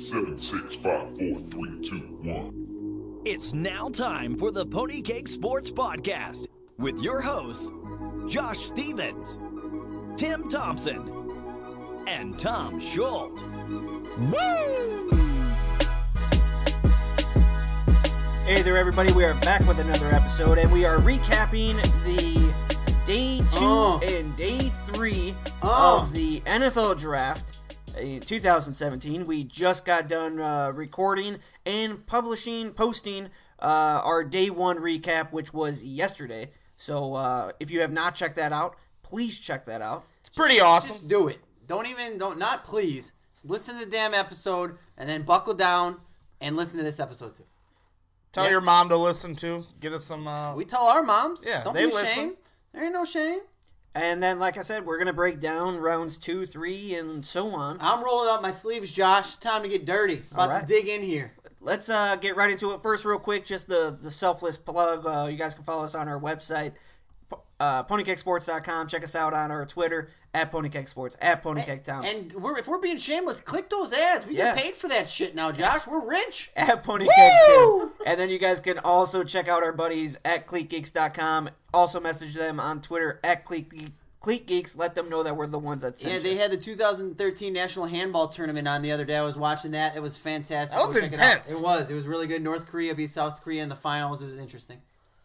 7, 6, 5, 4, 3, 2, 1. It's now time for the Pony Cake Sports Podcast with your hosts, Josh Stevens, Tim Thompson, and Tom Schultz. Woo! Hey there, everybody. We are back with another episode, and we are recapping the Day 2 and Day 3 of the NFL Draft in 2017. We just got done recording and posting our Day 1 recap, which was yesterday. So if you have not checked that out, please check that out. It's pretty awesome. Just do it. Not please. Just listen to the damn episode and then buckle down and listen to this episode too. Tell your mom to listen to. Get us some... We tell our moms. Yeah, Don't they be listen. ashamed. There ain't no shame. And then, like I said, we're going to break down rounds 2, 3, and so on. I'm rolling up my sleeves, Josh. Time to get dirty. About to dig in here. Let's get right into it. First, real quick, just the selfless plug. You guys can follow us on our website, ponycakesports.com. Check us out on our Twitter, at ponycakesports, at ponycaketown. And if we're being shameless, click those ads. We get paid for that shit now, Josh. We're rich. At ponycake2. And then you guys can also check out our buddies at cleatgeeks.com. Also message them on Twitter at cleatgeeks. Let them know that we're the ones that sent you. They had the 2013 National Handball Tournament on the other day. I was watching that. It was fantastic. That was intense. It was really good. North Korea beat South Korea in the finals. It was interesting.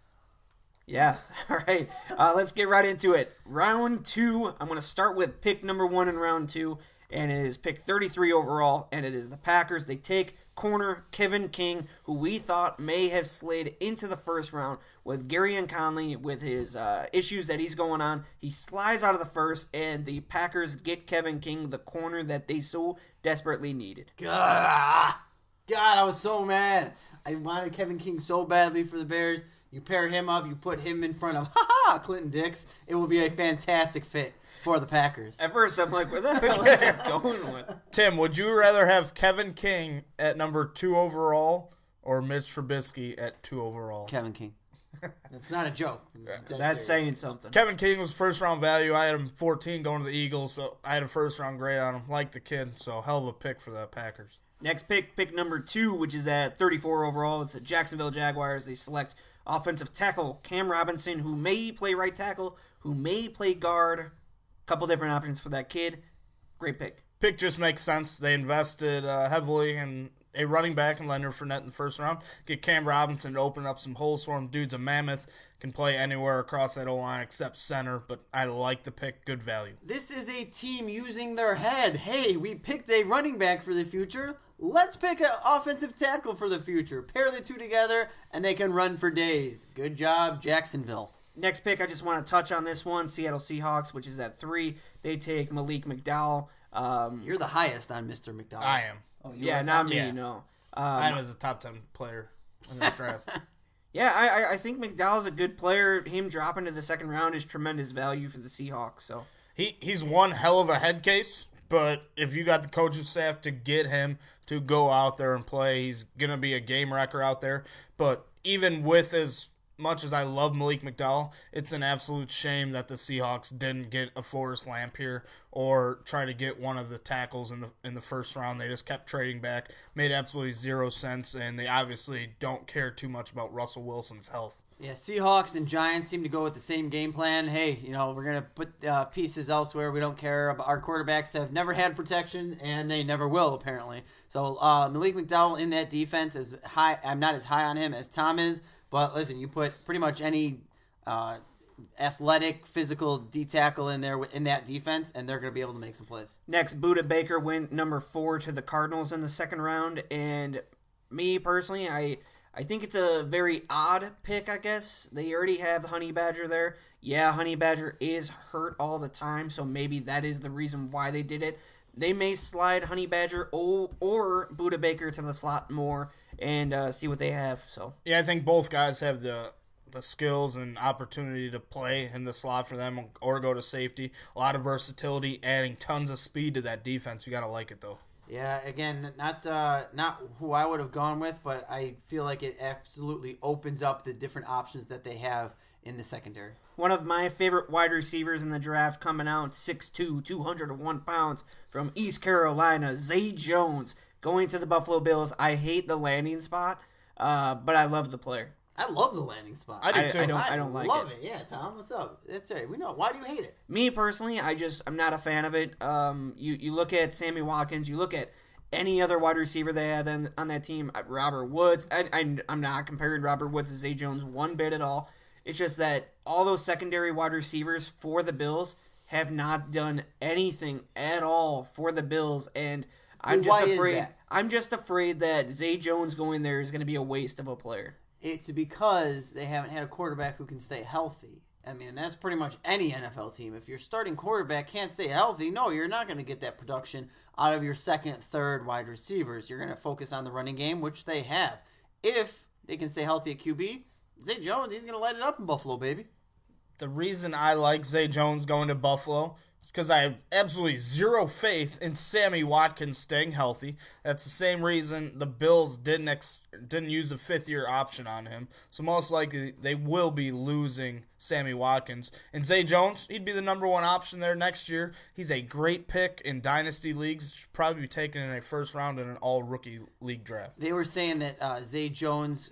Yeah. All right. Let's get right into it. Round 2. I'm going to start with pick number 1 in round 2, and it is pick 33 overall, and it is the Packers. They take corner Kevin King, who we thought may have slid into the first round with Gary and Conley with his issues that he's going on. He slides out of the first, and the Packers get Kevin King, the corner that they so desperately needed. God, I was so mad. I wanted Kevin King so badly for the Bears. You pair him up, you put him in front of Clinton Dix. It will be a fantastic fit for the Packers. At first, I'm like, where the hell is he going with? Tim, would you rather have Kevin King at number 2 overall or Mitch Trubisky at 2 overall? Kevin King. That's not a joke. That's saying something. Kevin King was first round value. I had him 14 going to the Eagles, so I had a first round grade on him. Like the kid, so hell of a pick for the Packers. Next pick number 2, which is at 34 overall. It's the Jacksonville Jaguars. They select offensive tackle Cam Robinson, who may play right tackle, who may play guard. Couple different options for that kid. Great pick. Pick just makes sense. They invested heavily in a running back in Leonard Fournette in the first round. Get Cam Robinson to open up some holes for him. Dude's a mammoth. Can play anywhere across that O-line except center, but I like the pick. Good value. This is a team using their head. Hey, we picked a running back for the future. Let's pick an offensive tackle for the future. Pair the two together, and they can run for days. Good job, Jacksonville. Next pick, I just want to touch on this one. Seattle Seahawks, which is at 3. They take Malik McDowell. You're the highest on Mr. McDowell. I am. Oh, yeah, not me, no. I was a top 10 player in this draft. Yeah, I think McDowell's a good player. Him dropping to the second round is tremendous value for the Seahawks. So He's one hell of a head case, but if you got the coaching staff to get him to go out there and play, he's going to be a game wrecker out there. But even with as much as I love Malik McDowell, it's an absolute shame that the Seahawks didn't get a Forrest Lamp here or try to get one of the tackles in the first round. They just kept trading back. Made absolutely zero sense, and they obviously don't care too much about Russell Wilson's health. Yeah, Seahawks and Giants seem to go with the same game plan. Hey, we're going to put pieces elsewhere. We don't care. Our quarterbacks have never had protection, and they never will, apparently. So Malik McDowell in that defense is high. I'm not as high on him as Tom is, but listen, you put pretty much any athletic, physical D-tackle in there in that defense, and they're going to be able to make some plays. next, Budda Baker went number 4 to the Cardinals in the second round, and me personally, I think it's a very odd pick, I guess. They already have Honey Badger there. Yeah, Honey Badger is hurt all the time, so maybe that is the reason why they did it. They may slide Honey Badger or Budda Baker to the slot more and see what they have. So yeah, I think both guys have the skills and opportunity to play in the slot for them or go to safety. A lot of versatility, adding tons of speed to that defense. You got to like it, though. Yeah, again, not who I would have gone with, but I feel like it absolutely opens up the different options that they have in the secondary. One of my favorite wide receivers in the draft coming out, 6'2", 201 pounds, from East Carolina, Zay Jones, going to the Buffalo Bills. I hate the landing spot, but I love the player. I love the landing spot. I do too. I don't like love it. Yeah, Tom, what's up? That's right. We know. Why do you hate it? Me personally, I'm not a fan of it. You look at Sammy Watkins, you look at any other wide receiver they had on that team, Robert Woods. I'm not comparing Robert Woods to Zay Jones one bit at all. It's just that all those secondary wide receivers for the Bills have not done anything at all for the Bills, and I'm just why is afraid. that? I'm just afraid that Zay Jones going there is going to be a waste of a player. It's because they haven't had a quarterback who can stay healthy. I mean, that's pretty much any NFL team. If your starting quarterback can't stay healthy, no, you're not going to get that production out of your second, third wide receivers. You're going to focus on the running game, which they have. If they can stay healthy at QB, Zay Jones, he's going to light it up in Buffalo, baby. The reason I like Zay Jones going to Buffalo is because I have absolutely zero faith in Sammy Watkins staying healthy. That's the same reason the Bills didn't use a fifth-year option on him. So most likely they will be losing Sammy Watkins. And Zay Jones, he'd be the number one option there next year. He's a great pick in dynasty leagues. Should probably be taken in a first round in an all-rookie league draft. They were saying that Zay Jones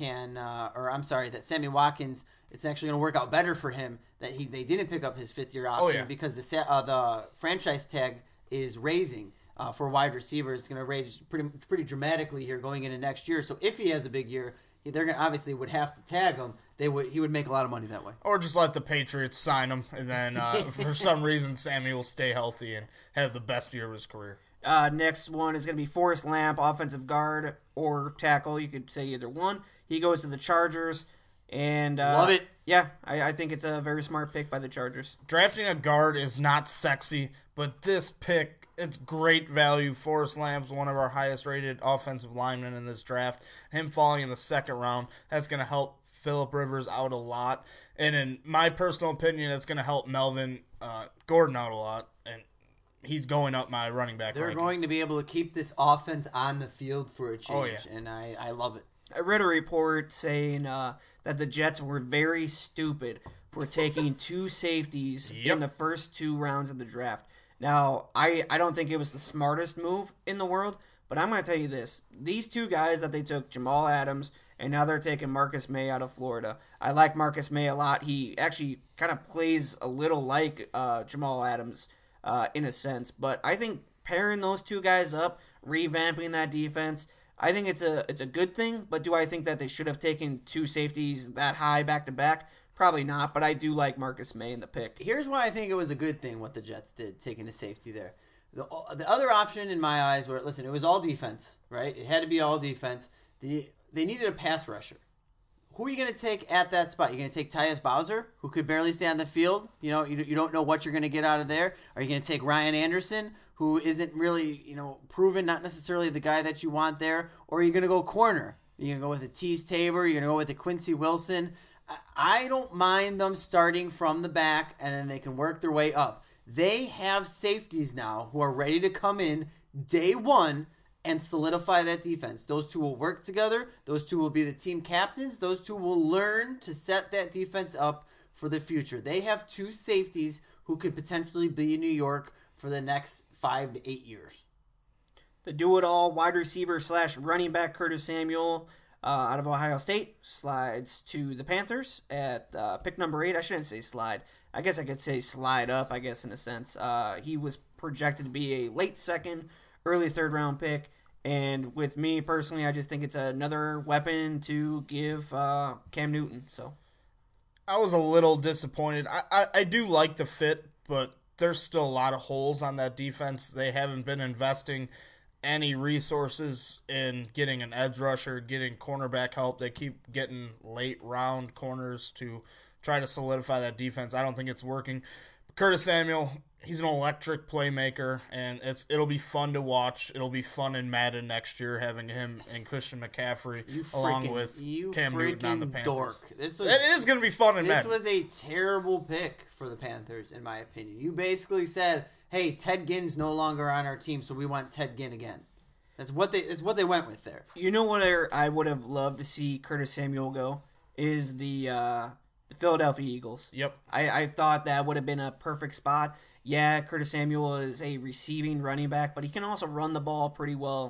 that Sammy Watkins, it's actually going to work out better for him that they didn't pick up his fifth-year option because the franchise tag is raising for wide receivers. It's going to raise pretty dramatically here going into next year. So if he has a big year, they're going to obviously would have to tag him. He would make a lot of money that way. Or just let the Patriots sign him, and then for some reason Sammy will stay healthy and have the best year of his career. Next one is going to be Forrest Lamp, offensive guard or tackle. You could say either one. He goes to the Chargers. And love it. Yeah, I think it's a very smart pick by the Chargers. Drafting a guard is not sexy, but this pick, it's great value. Forrest Lamp's one of our highest-rated offensive linemen in this draft. Him falling in the second round, that's going to help Phillip Rivers out a lot. And in my personal opinion, it's going to help Melvin Gordon out a lot. And he's going up my running back They're rankings. going to be able to keep this offense on the field for a change, Oh, yeah. and I love it. I read a report saying that the Jets were very stupid for taking two safeties in the first 2 rounds of the draft. Now, I don't think it was the smartest move in the world, but I'm going to tell you this. These 2 guys that they took, Jamal Adams, and now they're taking Marcus May out of Florida. I like Marcus May a lot. He actually kind of plays a little like Jamal Adams in a sense, but I think pairing those 2 guys up, revamping that defense, I think it's a good thing, but do I think that they should have taken 2 safeties that high back to back? Probably not, but I do like Marcus May in the pick. Here's why I think it was a good thing what the Jets did, taking a safety there. The other option in my eyes were, listen, it was all defense, right? It had to be all defense. They needed a pass rusher. Who are you going to take at that spot? You're going to take Tyus Bowser, who could barely stay on the field. You know, you don't know what you're going to get out of there. Are you going to take Ryan Anderson, who isn't really, proven, not necessarily the guy that you want there? Or are you going to go corner? You're going to go with a Tease Tabor. You're going to go with a Quincy Wilson. I don't mind them starting from the back, and then they can work their way up. They have safeties now who are ready to come in day one and solidify that defense. Those 2 will work together. Those 2 will be the team captains. Those 2 will learn to set that defense up for the future. They have 2 safeties who could potentially be in New York for the next 5 to 8 years. The do-it-all wide receiver / running back Curtis Samuel out of Ohio State slides to the Panthers at pick number 8. I shouldn't say slide. I guess I could say slide up, I guess, in a sense. He was projected to be a late second, early third round pick. And with me personally, I just think it's another weapon to give Cam Newton. So I was a little disappointed. I do like the fit, but there's still a lot of holes on that defense. They haven't been investing any resources in getting an edge rusher, getting cornerback help. They keep getting late round corners to try to solidify that defense. I don't think it's working. Curtis Samuel, he's an electric playmaker, and it'll be fun to watch. It'll be fun in Madden next year, having him and Christian McCaffrey along with Cam Newton on the Panthers. Dork. It is going to be fun in Madden. This was a terrible pick for the Panthers, in my opinion. You basically said, hey, Ted Ginn's no longer on our team, so we want Ted Ginn again. It's what they went with there. You know what I would have loved to see Curtis Samuel go is the Philadelphia Eagles. Yep. I thought that would have been a perfect spot. Yeah, Curtis Samuel is a receiving running back, but he can also run the ball pretty well.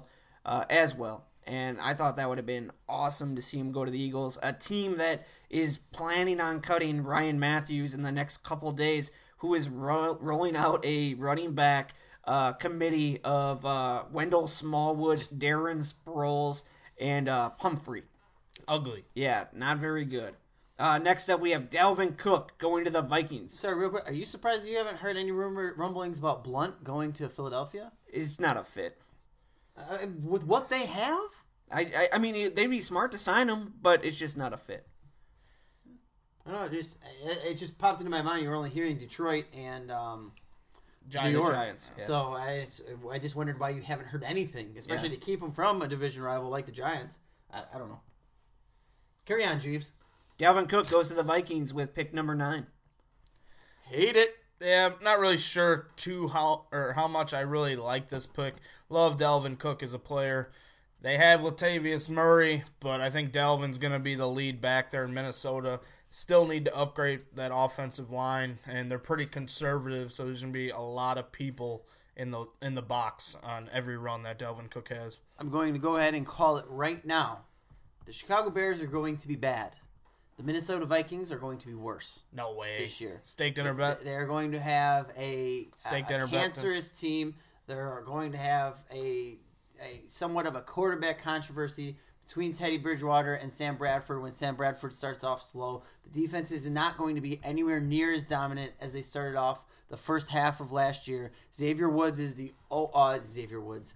as well. And I thought that would have been awesome to see him go to the Eagles, a team that is planning on cutting Ryan Matthews in the next couple days, who is rolling out a running back committee of Wendell Smallwood, Darren Sproles, and Pumphrey. Ugly. Yeah, not very good. Next up, we have Dalvin Cook going to the Vikings. Sorry, real quick. Are you surprised you haven't heard any rumblings about Blunt going to Philadelphia? It's not a fit. With what they have? I mean, they'd be smart to sign him, but it's just not a fit. I don't know. It just popped into my mind. You're only hearing Detroit and Giants. New York. Giants, yeah. So I just wondered why you haven't heard anything, especially to keep them from a division rival like the Giants. I don't know. Carry on, Jeeves. Dalvin Cook goes to the Vikings with pick number 9. Hate it. Yeah, I'm not really sure how much I really like this pick. Love Dalvin Cook as a player. They have Latavius Murray, but I think Dalvin's going to be the lead back there in Minnesota. Still need to upgrade that offensive line, and they're pretty conservative, so there's going to be a lot of people in the box on every run that Dalvin Cook has. I'm going to go ahead and call it right now. The Chicago Bears are going to be bad. The Minnesota Vikings are going to be worse. No way. This year. Steak dinner bet. They're going to have a dinner bet. cancerous team. They're going to have a somewhat of a quarterback controversy between Teddy Bridgewater and Sam Bradford when Sam Bradford starts off slow. The defense is not going to be anywhere near as dominant as they started off the first half of last year. Xavier Woods is the Xavier Woods.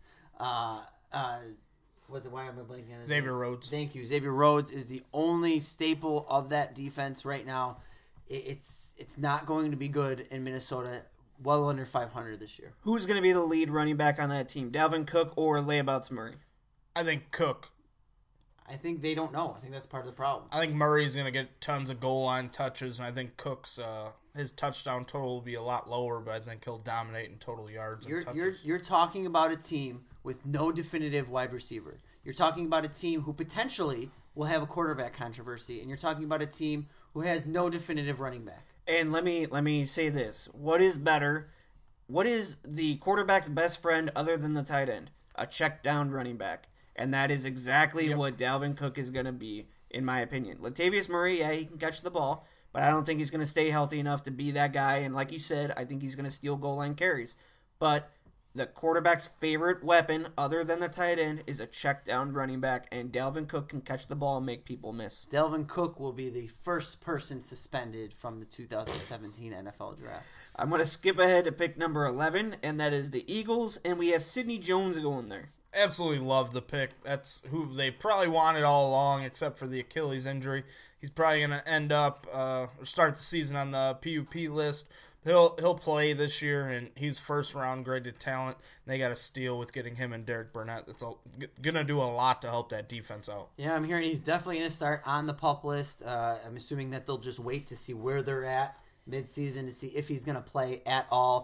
Why am I blanking on his Xavier name? Rhodes. Thank you. Xavier Rhodes is the only staple of that defense right now. It's not going to be good in Minnesota. Well under 500 this year. Who's going to be the lead running back on that team, Dalvin Cook or Layabouts Murray? I think Cook. I think they don't know. I think that's part of the problem. I think Murray's going to get tons of goal line touches, and I think Cook's his touchdown total will be a lot lower, but I think he'll dominate in total yards and touches. You're talking about a team with no definitive wide receiver. You're talking about a team who potentially will have a quarterback controversy, and you're talking about a team who has no definitive running back. And let me say this. What is better? What is the quarterback's best friend other than the tight end? A check down running back. And that is exactly what Dalvin Cook is going to be, in my opinion. Latavius Murray, yeah, he can catch the ball, but I don't think he's going to stay healthy enough to be that guy. And like you said, I think he's going to steal goal line carries. But the quarterback's favorite weapon, other than the tight end, is a check down running back, and Dalvin Cook can catch the ball and make people miss. Dalvin Cook will be the first person suspended from the 2017 NFL Draft. I'm going to skip ahead to pick number 11, and that is the Eagles, and we have Sidney Jones going there. Absolutely love the pick. That's who they probably wanted all along, except for the Achilles injury. He's probably going to end up start the season on the PUP list. He'll play this year, and he's first round graded talent. They got a steal with getting him and Derek Burnett. That's going to do a lot to help that defense out. Yeah, I'm hearing he's definitely going to start on the PUP list. I'm assuming that they'll just wait to see where they're at midseason to see if he's going to play at all.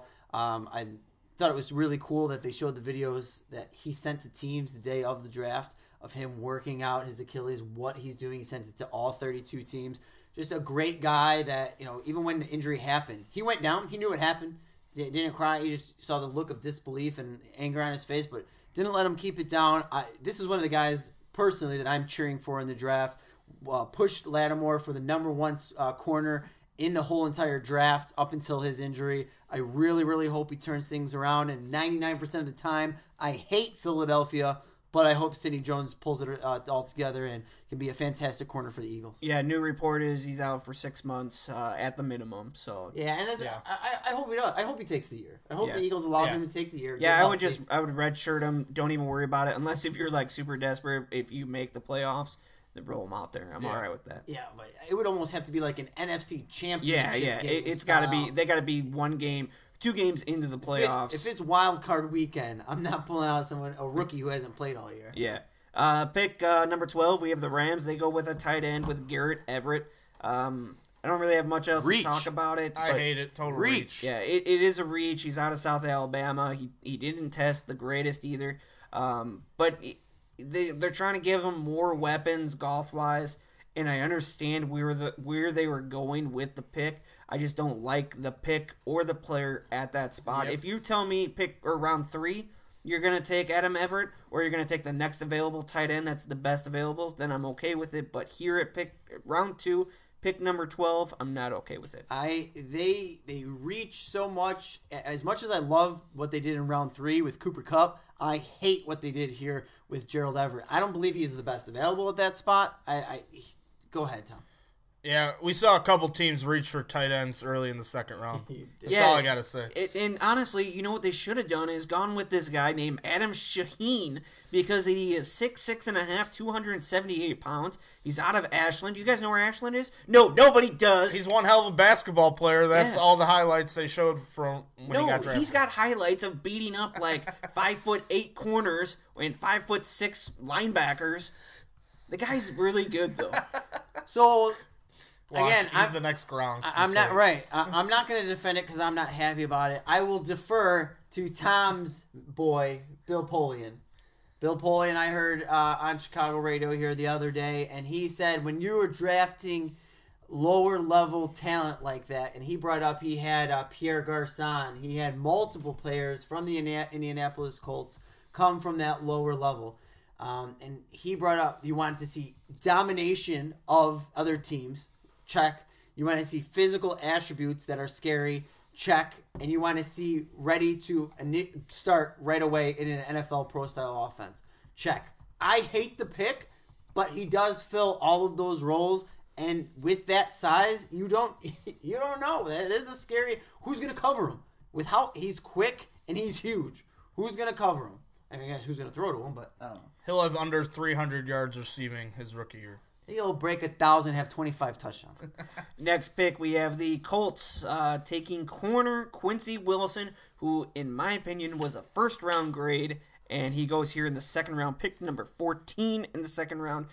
I thought it was really cool that they showed the videos that he sent to teams the day of the draft of him working out his Achilles, what he's doing. He sent it to all 32 teams. Just a great guy that, even when the injury happened, he went down. He knew what happened. Didn't cry. He just saw the look of disbelief and anger on his face, but didn't let him keep it down. This is one of the guys, personally, that I'm cheering for in the draft. Pushed Lattimore for the number one corner in the whole entire draft up until his injury. I really, really hope he turns things around, and 99% of the time, I hate Philadelphia, but I hope Sidney Jones pulls it all together and can be a fantastic corner for the Eagles. Yeah, new report is he's out for 6 months at the minimum. So yeah, and I hope he does. I hope he takes the year. I hope the Eagles allow him to take the year. Yeah, I would redshirt him. Don't even worry about it unless if you're like super desperate. If you make the playoffs, then roll him out there. I'm all right with that. Yeah, but it would almost have to be like an NFC championship. Yeah. game It's got to be. They got to be 1 game. 2 games into the playoffs. If it's wild card weekend, I'm not pulling out a rookie who hasn't played all year. Yeah. Pick number 12. We have the Rams. They go with a tight end with Garrett Everett. I don't really have much else to talk about it. I hate it. Total reach. Yeah, it is a reach. He's out of South Alabama. He didn't test the greatest either. But they're trying to give him more weapons golf-wise, and I understand where they were going with the pick. I just don't like the pick or the player at that spot. Yep. If you tell me pick or round 3, you're going to take Adam Everett or you're going to take the next available tight end that's the best available, then I'm okay with it. But here at round 2, pick number 12, I'm not okay with it. They reach so much. As much as I love what they did in round 3 with Cooper Kupp, I hate what they did here with Gerald Everett. I don't believe he's the best available at that spot. Go ahead, Tom. Yeah, we saw a couple teams reach for tight ends early in the second round. That's all I got to say. And honestly, you know what they should have done is gone with this guy named Adam Shaheen because he is 6'6.5", 278 pounds. He's out of Ashland. Do you guys know where Ashland is? No, nobody does. He's one hell of a basketball player. That's all the highlights they showed from when he got drafted. He's got highlights of beating up like 5'8" corners and 5'6" linebackers. The guy's really good though. So. Again, he's the next Gronk. I'm not right. I'm not going to defend it because I'm not happy about it. I will defer to Tom's boy, Bill Polian. Bill Polian, I heard on Chicago radio here the other day, and he said when you were drafting lower level talent like that, and he brought up he had Pierre Garçon, he had multiple players from the Indianapolis Colts come from that lower level. And he brought up you wanted to see domination of other teams. Check. You want to see physical attributes that are scary. Check. And you want to see ready to start right away in an NFL pro-style offense. Check. I hate the pick, but he does fill all of those roles. And with that size, you don't know. That is a scary. Who's going to cover him? With how he's quick and he's huge. Who's going to cover him? I mean, I guess who's going to throw to him, but I don't know. He'll have under 300 yards receiving his rookie year. He'll break 1,000 and have 25 touchdowns. Next pick, we have the Colts taking corner Quincy Wilson, who, in my opinion, was a first-round grade, and he goes here in the second round, pick number 14 in the second round,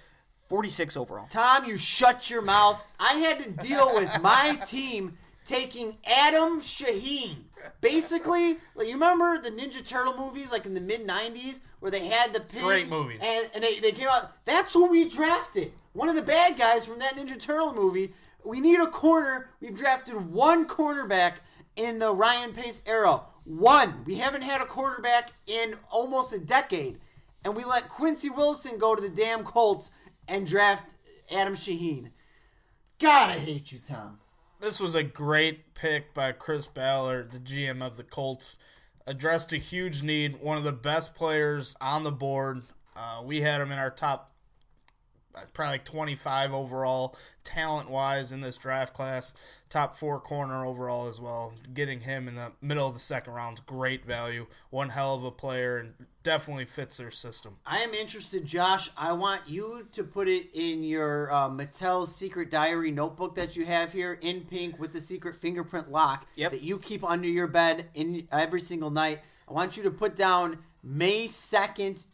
46 overall. Tom, you shut your mouth. I had to deal with my team taking Adam Shaheen. Basically, like, you remember the Ninja Turtle movies, like in the mid-'90s, where they had the pig? Great movie. And they came out. That's who we drafted. One of the bad guys from that Ninja Turtle movie. We need a corner. We've drafted one cornerback in the Ryan Pace era. One. We haven't had a quarterback in almost a decade. And we let Quincy Wilson go to the damn Colts and draft Adam Shaheen. God, I hate you, Tom. This was a great pick by Chris Ballard, the GM of the Colts. Addressed a huge need. One of the best players on the board. We had him in our top, probably like 25 overall, talent-wise in this draft class. Top 4 corner overall as well. Getting him in the middle of the second round is great value. One hell of a player and definitely fits their system. I am interested, Josh. I want you to put it in your Mattel's Secret Diary notebook that you have here in pink with the secret fingerprint lock that you keep under your bed in every single night. I want you to put down May 2nd,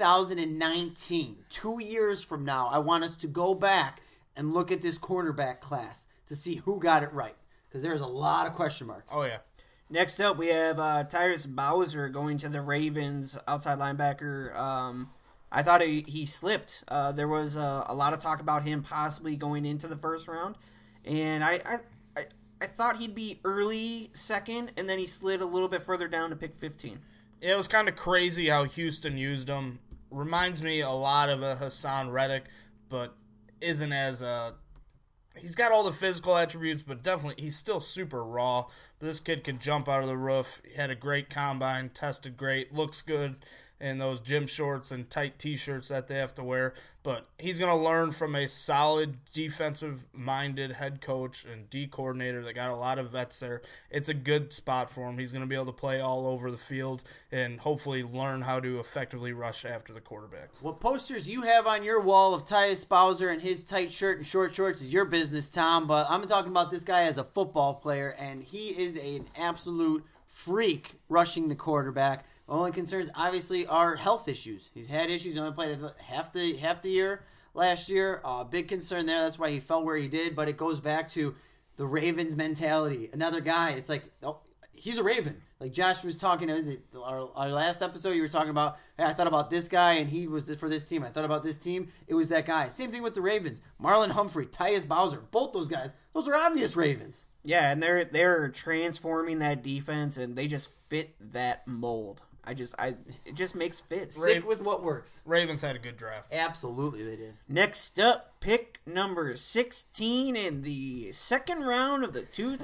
2019. 2 years from now, I want us to go back and look at this cornerback class to see who got it right. Because there's a lot of question marks. Oh, yeah. Next up, we have Tyrus Bowser going to the Ravens, outside linebacker. I thought he slipped. There was a lot of talk about him possibly going into the first round. And I thought he'd be early second, and then he slid a little bit further down to pick 15. Yeah, it was kind of crazy how Houston used him. Reminds me a lot of a Hassan Reddick, but isn't as he's got all the physical attributes, but definitely he's still super raw. But this kid can jump out of the roof. He had a great combine, tested great, looks good in those gym shorts and tight T-shirts that they have to wear. But he's going to learn from a solid defensive-minded head coach and D coordinator that got a lot of vets there. It's a good spot for him. He's going to be able to play all over the field and hopefully learn how to effectively rush after the quarterback. What posters you have on your wall of Tyus Bowser and his tight shirt and short shorts is your business, Tom. But I'm talking about this guy as a football player, and he is an absolute freak rushing the quarterback. The only concerns, obviously, are health issues. He's had issues. He only played half the year last year. Big concern there. That's why he fell where he did. But it goes back to the Ravens mentality. Another guy, it's like, oh, he's a Raven. Like Josh was talking, is it our last episode? You were talking about, hey, I thought about this guy, and he was for this team. I thought about this team. It was that guy. Same thing with the Ravens. Marlon Humphrey, Tyus Bowser, both those guys. Those are obvious Ravens. Yeah, and they're transforming that defense, and they just fit that mold. It just makes fits. Stick with what works. Ravens had a good draft. Absolutely, they did. Next up, pick number 16 in the second round of the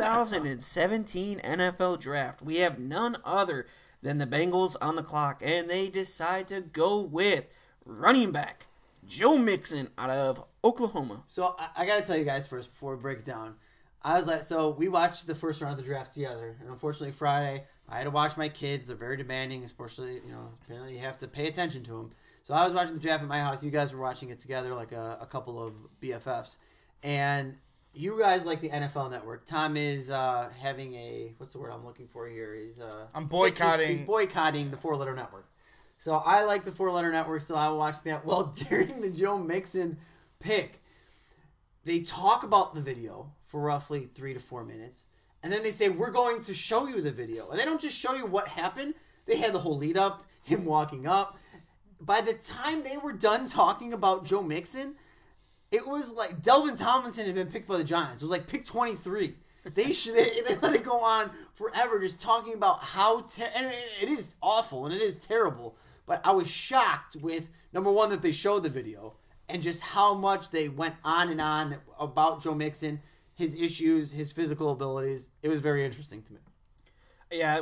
2017 NFL Draft. We have none other than the Bengals on the clock, and they decide to go with running back Joe Mixon out of Oklahoma. So I got to tell you guys first before we break it down. I was like, so we watched the first round of the draft together, and unfortunately Friday I had to watch my kids. They're very demanding, especially apparently you have to pay attention to them. So I was watching the draft at my house. You guys were watching it together, like a couple of BFFs, and you guys like the NFL Network. Tom is having what's the word I'm looking for here? I'm boycotting. He's boycotting the 4-letter network. So I like the 4-letter network, so I watched that. Well, during the Joe Mixon pick, they talk about the video for roughly 3 to 4 minutes, and then they say, we're going to show you the video. And they don't just show you what happened. They had the whole lead up, him walking up. By the time they were done talking about Joe Mixon, it was like Delvin Tomlinson had been picked by the Giants. It was like pick 23. They let it go on forever just talking about how and it is awful and it is terrible. But I was shocked with, number one, that they showed the video and just how much they went on and on about Joe Mixon, his issues, his physical abilities. It was very interesting to me. Yeah,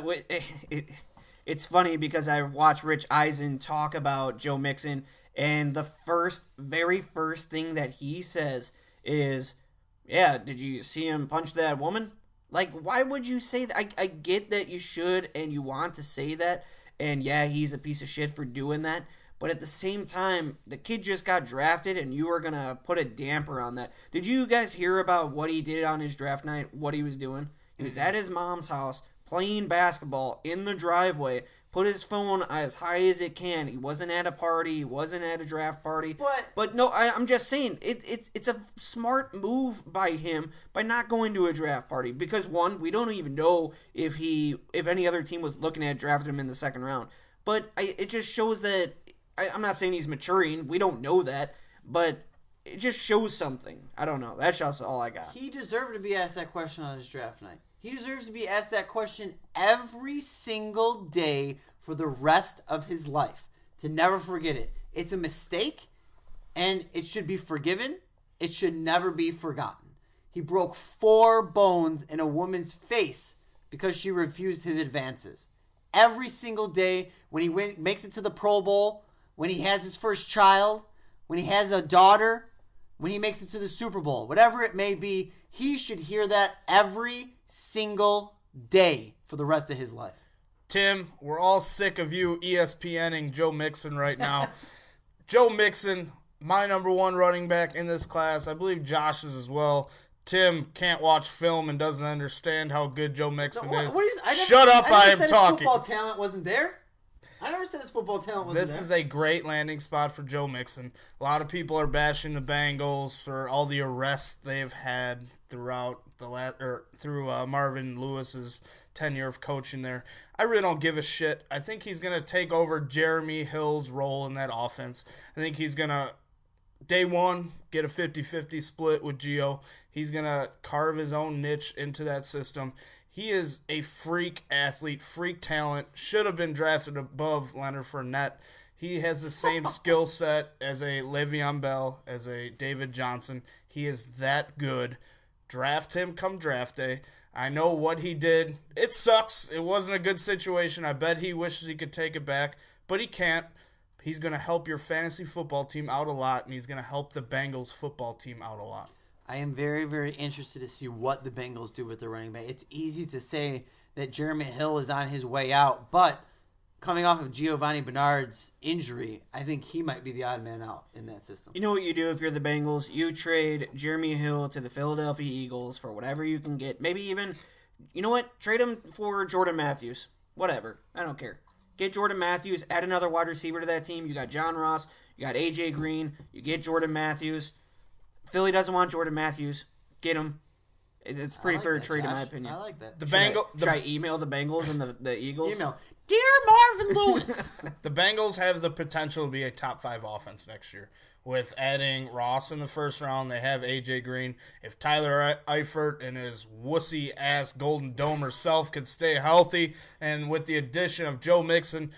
it's funny because I watched Rich Eisen talk about Joe Mixon, and the very first thing that he says is, yeah, did you see him punch that woman? Like, why would you say that? I get that you should and you want to say that, and yeah, he's a piece of shit for doing that, but at the same time, the kid just got drafted and you are going to put a damper on that. Did you guys hear about what he did on his draft night, what he was doing? He was at his mom's house playing basketball in the driveway, put his phone as high as it can. He wasn't at a party. He wasn't at a draft party. But no, I'm just saying, it's a smart move by him by not going to a draft party. Because, one, we don't even know if any other team was looking at drafting him in the second round. But it just shows that, I'm not saying he's maturing. We don't know that. But it just shows something. I don't know. That's just all I got. He deserved to be asked that question on his draft night. He deserves to be asked that question every single day for the rest of his life. To never forget it. It's a mistake, and it should be forgiven. It should never be forgotten. He broke 4 bones in a woman's face because she refused his advances. Every single day when he makes it to the Pro Bowl, when he has his first child, when he has a daughter, when he makes it to the Super Bowl, whatever it may be, he should hear that every single day for the rest of his life. Tim, we're all sick of you ESPNing Joe Mixon right now. Joe Mixon, my number 1 running back in this class. I believe Josh's as well. Tim can't watch film and doesn't understand how good Joe Mixon is. Shut up, I am talking. His football talent wasn't there. I never said his football talent wasn't there. This is a great landing spot for Joe Mixon. A lot of people are bashing the Bengals for all the arrests they've had throughout through Marvin Lewis's tenure of coaching there. I really don't give a shit. I think he's going to take over Jeremy Hill's role in that offense. I think he's going to, day one, get a 50-50 split with Gio. He's going to carve his own niche into that system. He is a freak athlete, freak talent, should have been drafted above Leonard Fournette. He has the same skill set as a Le'Veon Bell, as a David Johnson. He is that good. Draft him come draft day. I know what he did. It sucks. It wasn't a good situation. I bet he wishes he could take it back, but he can't. He's going to help your fantasy football team out a lot, and he's going to help the Bengals football team out a lot. I am very, very interested to see what the Bengals do with their running back. It's easy to say that Jeremy Hill is on his way out, but coming off of Giovanni Bernard's injury, I think he might be the odd man out in that system. You know what you do if you're the Bengals? You trade Jeremy Hill to the Philadelphia Eagles for whatever you can get. Maybe even, you know what? Trade him for Jordan Matthews. Whatever. I don't care. Get Jordan Matthews, add another wide receiver to that team. You got John Ross, you got A.J. Green, you get Jordan Matthews. Philly doesn't want Jordan Matthews. Get him. It's a pretty fair trade, in my opinion. I like that. Should I email the Bengals and the Eagles? Email. Dear Marvin Lewis. The Bengals have the potential to be a top 5 offense next year. With adding Ross in the first round, they have A.J. Green. If Tyler Eifert and his wussy-ass Golden Domer self could stay healthy, and with the addition of Joe Mixon,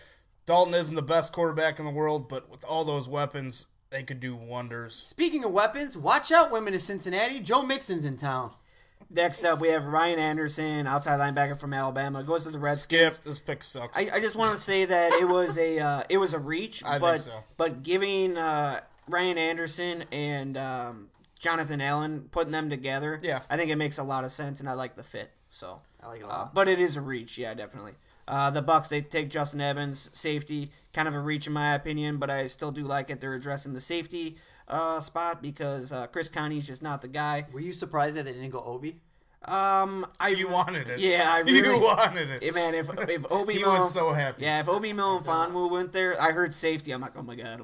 Dalton isn't the best quarterback in the world, but with all those weapons, they could do wonders. Speaking of weapons, watch out, women of Cincinnati. Joe Mixon's in town. Next up, we have Ryan Anderson, outside linebacker from Alabama, goes to the Redskins. Skip, this pick sucks. I just want to say that it was a reach, I but think so. but giving Ryan Anderson and Jonathan Allen, putting them together, Yeah. I think it makes a lot of sense, and I like the fit. So I like it a lot. but it is a reach, yeah, definitely. The Bucks, they take Justin Evans, safety, kind of a reach in my opinion, but I still do like it. They're addressing the safety spot because Chris Conley's just not the guy. Were you surprised that they didn't go Obi? You wanted it. Yeah, I really You wanted it. Yeah, man, if Obi He Mil- was so happy. Yeah, if Obi Melifonwu went there, I heard safety. I'm like, oh my god.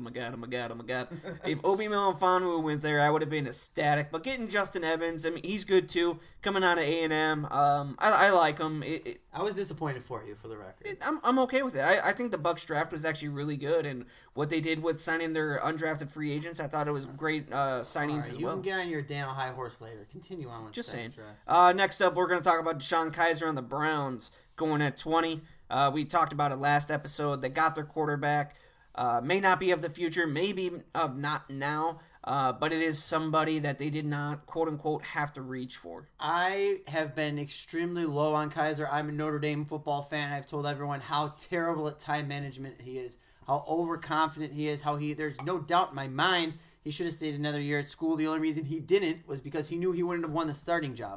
If Obi Melifonwu went there, I would have been ecstatic. But getting Justin Evans, I mean, he's good too. Coming out of A&M, I like him. I was disappointed for you, for the record. I'm okay with it. I think the Bucks draft was actually really good, and what they did with signing their undrafted free agents, I thought it was great signings All right, as you well. can get on your damn high horse later. Continue on with Just the saying. draft. Next up, we're going to talk about Deshaun Kaiser on the Browns going at 20. We talked about it last episode. They got their quarterback. May not be of the future, maybe of not now, but it is somebody that they did not, quote-unquote, have to reach for. I have been extremely low on Kaiser. I'm a Notre Dame football fan. I've told everyone how terrible at time management he is, how overconfident he is, there's no doubt in my mind he should have stayed another year at school. The only reason he didn't was because he knew he wouldn't have won the starting job.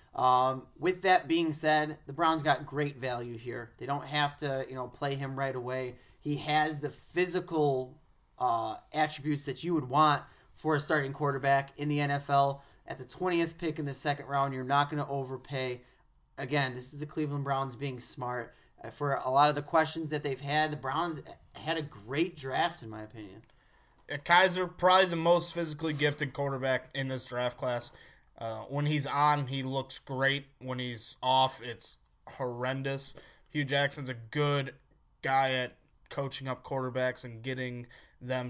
With that being said, the Browns got great value here. They don't have to, play him right away. He has the physical attributes that you would want for a starting quarterback in the NFL. At the 20th pick in the second round, you're not going to overpay. Again, this is the Cleveland Browns being smart. For a lot of the questions that they've had, the Browns had a great draft, in my opinion. Kaiser, probably the most physically gifted quarterback in this draft class. When he's on, he looks great. When he's off, it's horrendous. Hugh Jackson's a good guy at coaching up quarterbacks and getting them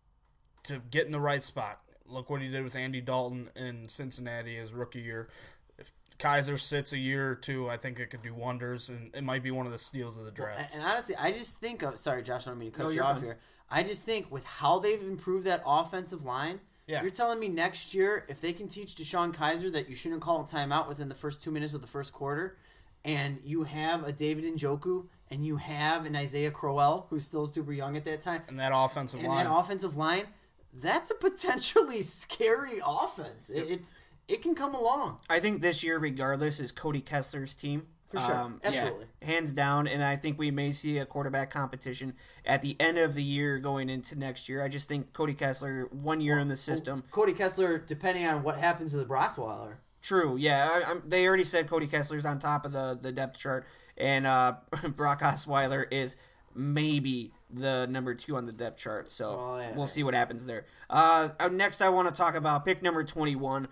to get in the right spot. Look what he did with Andy Dalton in Cincinnati his rookie year. If Kaiser sits a year or two, I think it could do wonders, and it might be one of the steals of the draft. And honestly, I just think of... Sorry, Josh, I don't mean to cut you you're off fine. here. I just think with how they've improved that offensive line, you're telling me next year, if they can teach Deshaun Kaiser that you shouldn't call a timeout within the first 2 minutes of the first quarter, and you have a David Njoku, and you have an Isaiah Crowell, who's still super young at that time, And that offensive line. That's a potentially scary offense. It can come along. I think this year, regardless, is Cody Kessler's team. For sure. Absolutely. Yeah, hands down, and I think we may see a quarterback competition at the end of the year going into next year. I just think Cody Kessler, 1 year in the system. Cody Kessler, depending on what happens to the Brosweiler. True, yeah. They already said Cody Kessler's on top of the depth chart, and Brock Osweiler is maybe the number 2 on the depth chart. So we'll see what happens there. Next, I want to talk about pick number 21.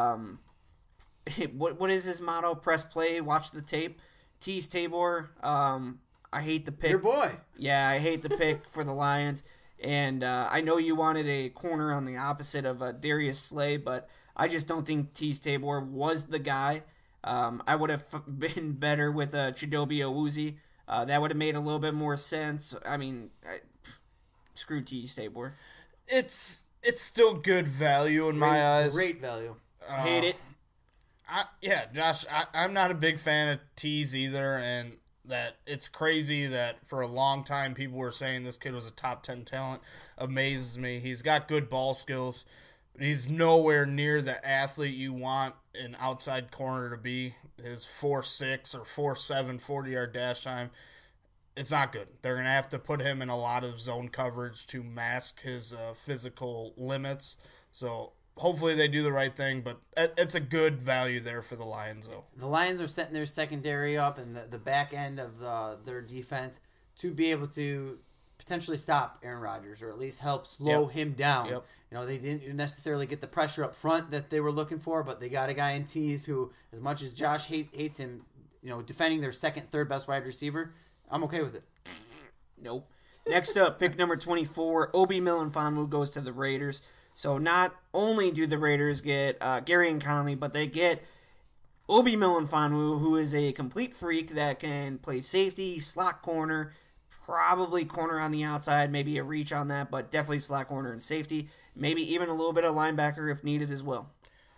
What is his motto? Press play, watch the tape. Tease Tabor. I hate the pick. Your boy. Yeah, I hate the pick for the Lions. And I know you wanted a corner on the opposite of Darius Slay, but I just don't think Tease Tabor was the guy. I would have been better with Chidobe Awuzie. That would have made a little bit more sense. I mean, screw Tease Tabor. It's still good value in my eyes. Great value. Hate it. Josh, I'm not a big fan of Tease either, and that it's crazy that for a long time people were saying this kid was a top 10 talent. Amazes me. He's got good ball skills, but he's nowhere near the athlete you want an outside corner to be. His 4.6 or 4.7 40-yard dash time, it's not good. They're going to have to put him in a lot of zone coverage to mask his physical limits. So hopefully they do the right thing, but it's a good value there for the Lions, though. The Lions are setting their secondary up and the back end of their defense to be able to potentially stop Aaron Rodgers, or at least help slow him down. Yep. They didn't necessarily get the pressure up front that they were looking for, but they got a guy in Tease who, as much as Josh hates him, defending their second, third best wide receiver, I'm okay with it. Nope. Next up, pick number 24, Obi Melifonwu goes to the Raiders. So not only do the Raiders get Gary and Conley, but they get Obi Melifonwu, who is a complete freak that can play safety, slot corner, probably corner on the outside, maybe a reach on that, but definitely slot corner and safety. Maybe even a little bit of linebacker if needed as well.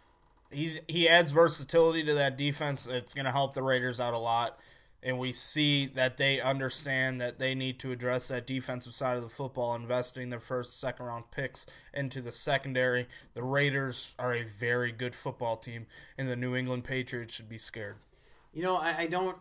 He adds versatility to that defense. It's going to help the Raiders out a lot. And we see that they understand that they need to address that defensive side of the football, investing their first, second-round picks into the secondary. The Raiders are a very good football team, and the New England Patriots should be scared. You know, I don't.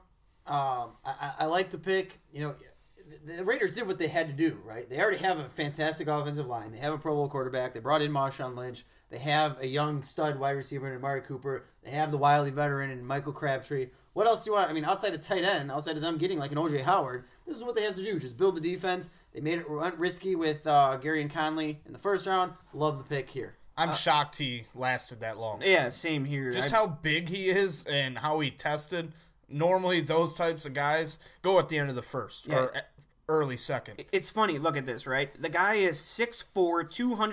I like the pick. You know, the Raiders did what they had to do, right? They already have a fantastic offensive line. They have a Pro Bowl quarterback. They brought in Marshawn Lynch. They have a young stud wide receiver in Amari Cooper. They have the wily veteran in Michael Crabtree. What else do you want? I mean, outside of tight end, outside of them getting like an O.J. Howard, this is what they have to do. Just build the defense. They made it risky with Gary and Conley in the first round. Love the pick here. I'm shocked he lasted that long. Yeah, same here. Just how big he is and how he tested. Normally, those types of guys go at the end of the first or early second. It's funny. Look at this, right? The guy is 6'4",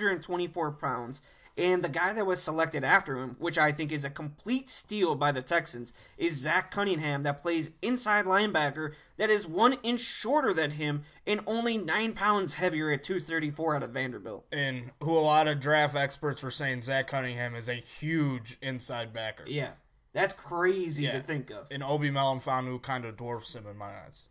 224 pounds. And the guy that was selected after him, which I think is a complete steal by the Texans, is Zach Cunningham that plays inside linebacker that is 1 inch shorter than him and only 9 pounds heavier at 234 out of Vanderbilt. And who a lot of draft experts were saying Zach Cunningham is a huge inside backer. Yeah, that's crazy to think of. And Obi Melifonwu kind of dwarfs him in my eyes.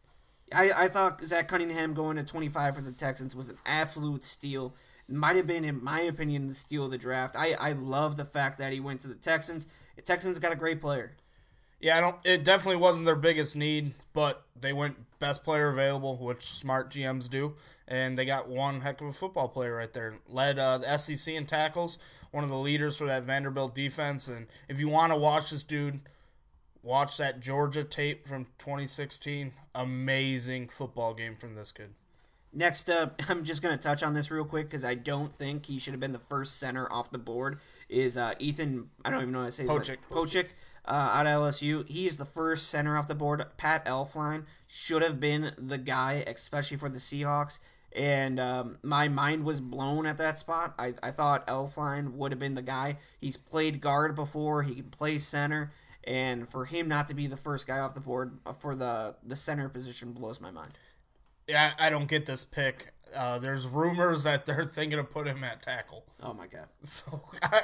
I thought Zach Cunningham going to 25 for the Texans was an absolute steal. Might have been, in my opinion, the steal of the draft. I love the fact that he went to the Texans. The Texans got a great player. Yeah, it definitely wasn't their biggest need, but they went best player available, which smart GMs do, and they got one heck of a football player right there. Led the SEC in tackles, one of the leaders for that Vanderbilt defense, and if you want to watch this dude, watch that Georgia tape from 2016. Amazing football game from this kid. Next up, I'm just going to touch on this real quick because I don't think he should have been the first center off the board, is Ethan, I don't even know how to say his name. Pochik. Out of LSU. He's the first center off the board. Pat Elflein should have been the guy, especially for the Seahawks. And my mind was blown at that spot. I thought Elflein would have been the guy. He's played guard before. He can play center. And for him not to be the first guy off the board for the center position blows my mind. Yeah, I don't get this pick. There's rumors that they're thinking of putting him at tackle. Oh, my God. So,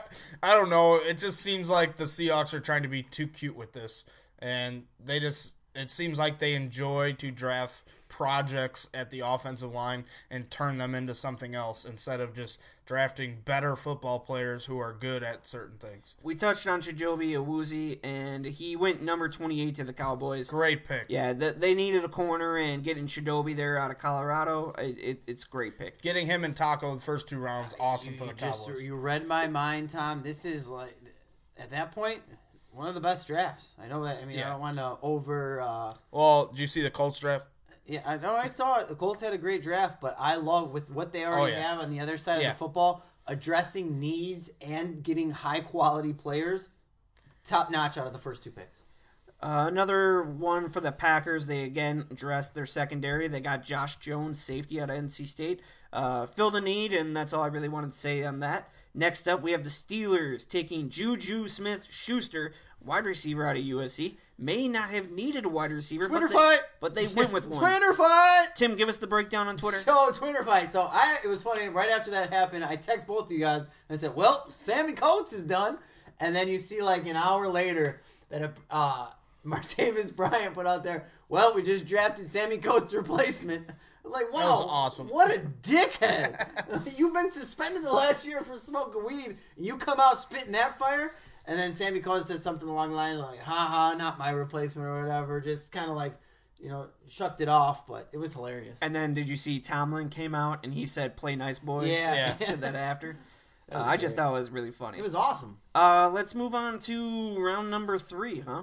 I don't know. It just seems like the Seahawks are trying to be too cute with this. And it seems like they enjoy to draft projects at the offensive line and turn them into something else instead of just drafting better football players who are good at certain things. We touched on Chidobe Awuzie, and he went number 28 to the Cowboys. Great pick. Yeah, they needed a corner, and getting Chidobe there out of Colorado, it's a great pick. Getting him and Taco the first 2 rounds, awesome for the Cowboys. You read my mind, Tom. This is like, at that point, one of the best drafts. I know that. I mean, I don't want to over... Well, did you see the Colts draft? Yeah, I know. I saw it. The Colts had a great draft, but I love with what they already have on the other side of the football, addressing needs and getting high-quality players, top-notch out of the first 2 picks. Another one for the Packers. They, again, addressed their secondary. They got Josh Jones, safety out of NC State. Filled a need, and that's all I really wanted to say on that. Next up, we have the Steelers taking Juju Smith-Schuster, wide receiver out of USC. May not have needed a wide receiver, but they went with one. Twitter fight! Tim, give us the breakdown on Twitter. So, Twitter fight. So, it was funny. Right after that happened, I text both of you guys, and I said, well, Sammy Coates is done. And then you see, like, an hour later that Martavis Bryant put out there, well, we just drafted Sammy Coates' replacement. I'm like, wow, that was awesome. What a dickhead. You've been suspended the last year for smoking weed, and you come out spitting that fire? And then Sammy Coates said something along the lines like, haha, not my replacement or whatever. Just kind of like, shucked it off, but it was hilarious. And then did you see Tomlin came out and he said, play nice, boys? Yeah. He said that after. I just thought it was really funny. It was awesome. Let's move on to round number 3, huh?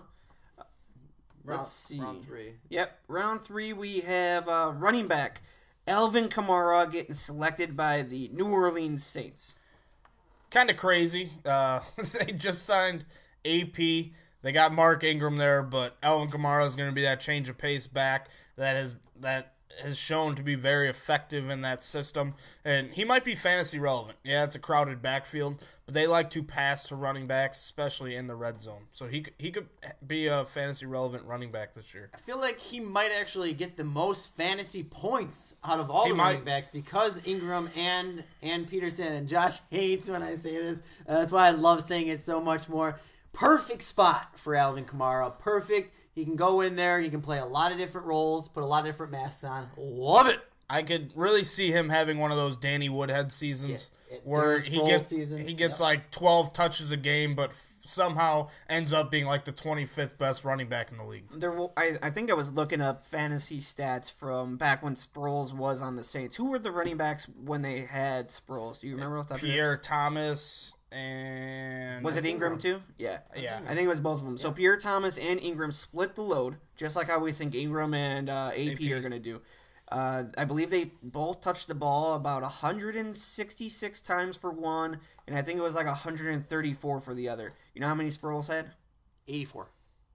Let's see. Round 3. Yep, round 3 we have running back Alvin Kamara getting selected by the New Orleans Saints. Kind of crazy. They just signed AP. They got Mark Ingram there, but Alvin Kamara is going to be that change of pace back that has shown to be very effective in that system, and he might be fantasy relevant. Yeah, it's a crowded backfield, but they like to pass to running backs, especially in the red zone. So he could be a fantasy relevant running back this year. I feel like he might actually get the most fantasy points out of all He the might. running backs because Ingram and Peterson, and Josh hates when I say this. That's why I love saying it so much more. Perfect spot for Alvin Kamara. Perfect. He can go in there. He can play a lot of different roles, put a lot of different masks on. Love it. I could really see him having one of those Danny Woodhead seasons Yeah, where Darren he Sproles gets seasons. he gets Yep. like 12 touches a game, but somehow ends up being like the 25th best running back in the league. I think I was looking up fantasy stats from back when Sproles was on the Saints. Who were the running backs when they had Sproles? Do you remember off the top of your head? Pierre Thomas and Was it Ingram too? Yeah. Yeah. I think it was both of them. So Pierre Thomas and Ingram split the load, just like how we think Ingram and AP are going to do. I believe they both touched the ball about 166 times for one, and I think it was like 134 for the other. You know how many Sproles had? 84.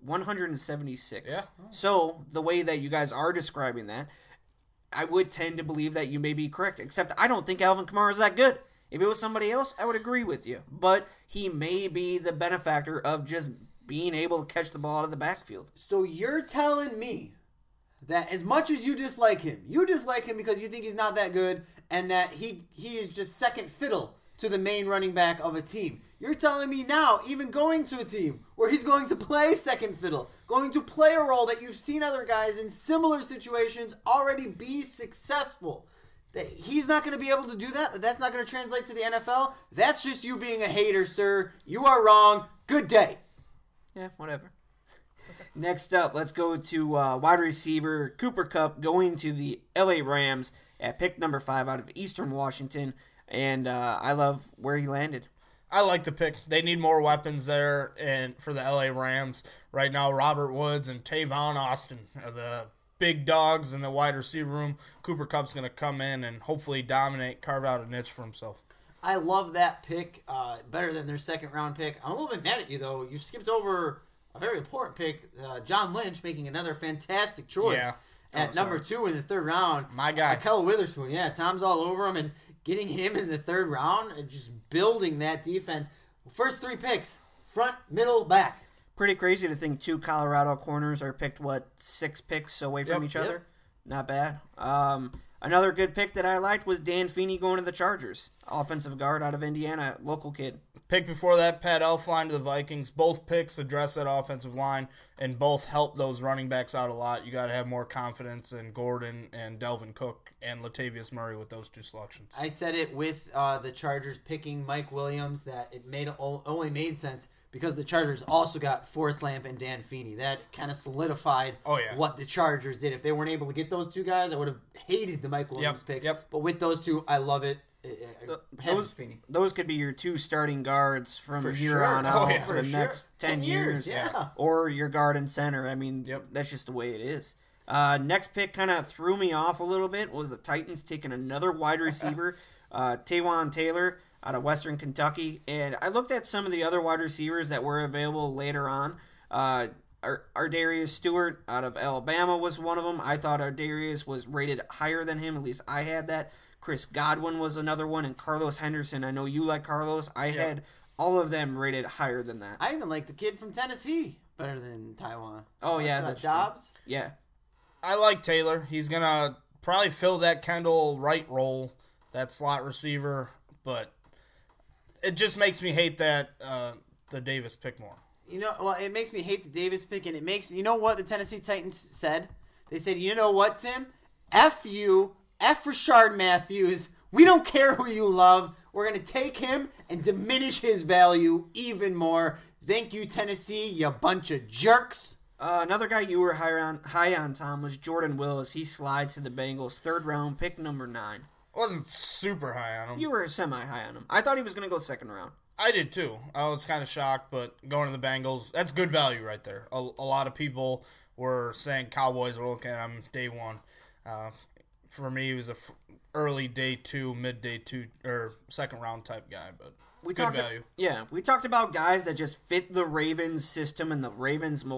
176. Yeah. So the way that you guys are describing that, I would tend to believe that you may be correct, except I don't think Alvin Kamara is that good. If it was somebody else, I would agree with you. But he may be the benefactor of just being able to catch the ball out of the backfield. So you're telling me that as much as you dislike him because you think he's not that good and that he is just second fiddle to the main running back of a team. You're telling me now, even going to a team where he's going to play second fiddle, going to play a role that you've seen other guys in similar situations already be successful, that he's not going to be able to do that? That's not going to translate to the NFL? That's just you being a hater, sir. You are wrong. Good day. Yeah, whatever. Next up, let's go to wide receiver Cooper Kupp going to the LA Rams at pick number 5 out of Eastern Washington. And I love where he landed. I like the pick. They need more weapons there, and for the LA Rams right now, Robert Woods and Tavon Austin are the big dogs in the wide receiver room. Cooper Kupp's going to come in and hopefully dominate, carve out a niche for himself. I love that pick better than their second round pick. I'm a little bit mad at you, though. You skipped over a very important pick, John Lynch, making another fantastic choice Yeah. at number 2 in the third round. My guy. Kel Witherspoon, yeah, Tom's all over him, and getting him in the third round and just building that defense. First 3 picks, front, middle, back. Pretty crazy to think 2 Colorado corners are picked, 6 picks away from Yep, each other? Not bad. Another good pick that I liked was Dan Feeney going to the Chargers. Offensive guard out of Indiana, local kid. Pick before that, Pat Elflein to the Vikings. Both picks address that offensive line and both help those running backs out a lot. You got to have more confidence in Gordon and Delvin Cook and Latavius Murray with those 2 selections. I said it with the Chargers picking Mike Williams that it only made sense because the Chargers also got Forrest Lamp and Dan Feeney. That kind of solidified what the Chargers did. If they weren't able to get those 2 guys, I would have hated the Mike Williams pick. Yep. But with those 2, I love it. Feeney. Those could be your 2 starting guards from For here sure. on Oh, out yeah. for the For sure. next 10 years. yeah. Or your guard and center. I mean, that's just the way it is. Next pick kind of threw me off a little bit was the Titans taking another wide receiver, Taywan Taylor out of Western Kentucky. And I looked at some of the other wide receivers that were available later on. Ardarius Stewart out of Alabama was one of them. I thought Ardarius was rated higher than him. At least I had that. Chris Godwin was another one, and Carlos Henderson. I know you like Carlos. I had all of them rated higher than that. I even like the kid from Tennessee better than Taiwan. Oh, yeah, that's true. Dobbs. Yeah. I like Taylor. He's going to probably fill that Kendall Wright role, that slot receiver, but it just makes me hate that the Davis pick more. You know, well, it makes me hate the Davis pick, and it makes, you know what the Tennessee Titans said? They said, you know what, Tim? F you, F Rashard Matthews. We don't care who you love. We're going to take him and diminish his value even more. Thank you, Tennessee, you bunch of jerks. Another guy you were high on, Tom, was Jordan Willis. He slides to the Bengals, 3rd round, pick number 9. I wasn't super high on him. You were semi-high on him. I thought he was going to go 2nd round. I did too. I was kind of shocked, but going to the Bengals, that's good value right there. A lot of people were saying Cowboys were looking at him day 1. For me, he was a early day 2, mid day 2, or 2nd round type guy, but good value. We talked about guys that just fit the Ravens system and the Ravens mold,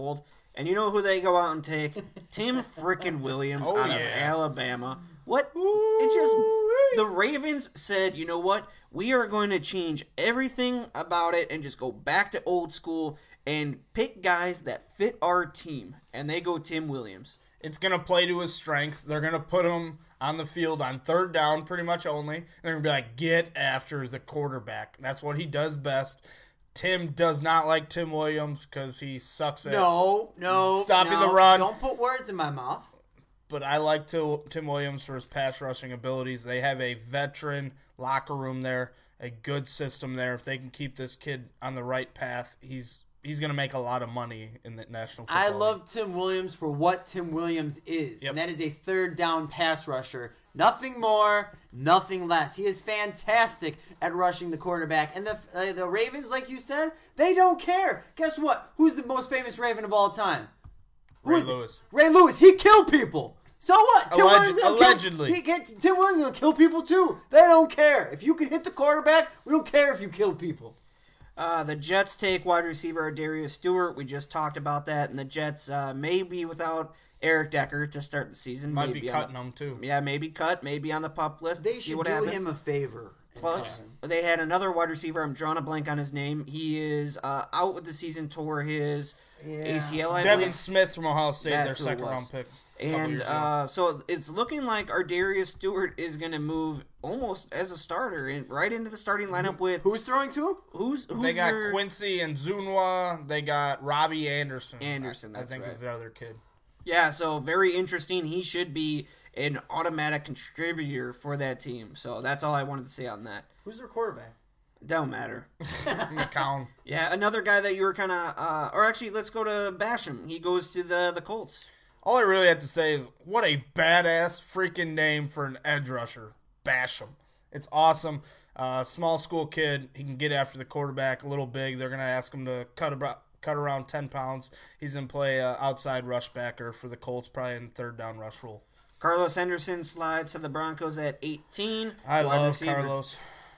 And you know who they go out and take? Tim frickin' Williams out of Alabama. What? It just... The Ravens said, you know what? We are going to change everything about it and just go back to old school and pick guys that fit our team. And they go Tim Williams. It's going to play to his strength. They're going to put him on the field on third down pretty much only. They're going to be like, get after the quarterback. That's what he does best. Tim does not like Tim Williams because he sucks at stopping the run. Don't put words in my mouth. But I like Tim Williams for his pass rushing abilities. They have a veteran locker room there, a good system there. If they can keep this kid on the right path, he's going to make a lot of money in the National Football League. I love Tim Williams for what Tim Williams is, and that is a third down pass rusher. Nothing more, nothing less. He is fantastic at rushing the quarterback. And the Ravens, like you said, they don't care. Guess what? Who's the most famous Raven of all time? Ray Lewis. Ray Lewis. He killed people. So what? Allegedly. Tim Williams will kill people too. They don't care. If you can hit the quarterback, we don't care if you kill people. The Jets take wide receiver Darius Stewart. We just talked about that. And the Jets may be without Eric Decker to start the season. Might be cutting him too. Yeah, maybe cut. Maybe on the pup list. They should do him a favor. Plus, they had another wide receiver. I'm drawing a blank on his name. He is out with the season, tore his ACL, I Devin believe. Smith from Ohio State, their That's who it second was. round pick. And so it's looking like our Darius Stewart is going to move almost as a starter and right into the starting lineup with... Who's throwing to him? Who's they got Quincy and Zunwa. They got Robbie Anderson. I think is the other kid. Yeah, so very interesting. He should be an automatic contributor for that team. So that's all I wanted to say on that. Who's their quarterback? Don't matter. McCown. Yeah, another guy that you were kind of... or actually, let's go to Basham. He goes to the Colts. All I really have to say is, what a badass freaking name for an edge rusher. Basham. It's awesome. Small school kid. He can get after the quarterback, a little big. They're going to ask him to cut around 10 pounds. He's going to play outside rush backer for the Colts, probably in third down rush role. Carlos Henderson slides to the Broncos at 18. I love Carlos.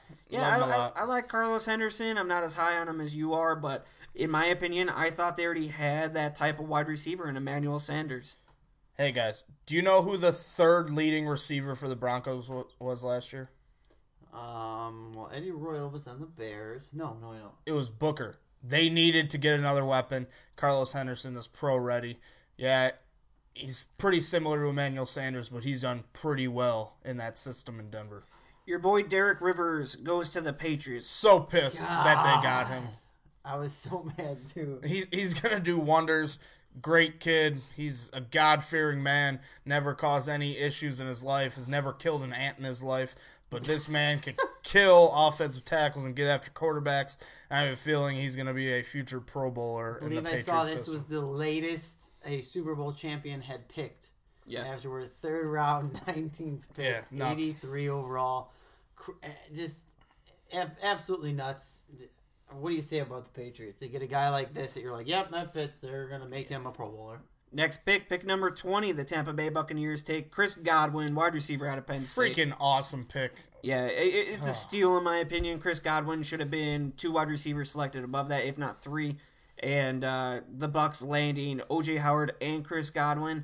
Yeah, I like Carlos Henderson. I'm not as high on him as you are, but in my opinion, I thought they already had that type of wide receiver in Emmanuel Sanders. Hey, guys, do you know who the third leading receiver for the Broncos was last year? Well, Eddie Royal was on the Bears. No, I don't. It was Booker. They needed to get another weapon. Carlos Henderson is pro-ready. Yeah, he's pretty similar to Emmanuel Sanders, but he's done pretty well in that system in Denver. Your boy Derek Rivers goes to the Patriots. So pissed that they got him. I was so mad, too. He's going to do wonders. Great kid. He's a God-fearing man. Never caused any issues in his life. Has never killed an ant in his life. But this man can kill offensive tackles and get after quarterbacks. I have a feeling he's going to be a future Pro Bowler in the Patriots I saw this system. was the latest a Super Bowl champion had picked. Yeah. Afterward, third round, 19th pick, Yeah, 83 overall. Just absolutely nuts. What do you say about the Patriots? They get a guy like this that you're like, yep, that fits. They're going to make him a Pro Bowler. Next pick number 20, the Tampa Bay Buccaneers take Chris Godwin, wide receiver out of Penn State. Freaking awesome pick. Yeah, it's a steal in my opinion. Chris Godwin should have been 2 wide receivers selected above that, if not 3. And the Bucs landing O.J. Howard and Chris Godwin,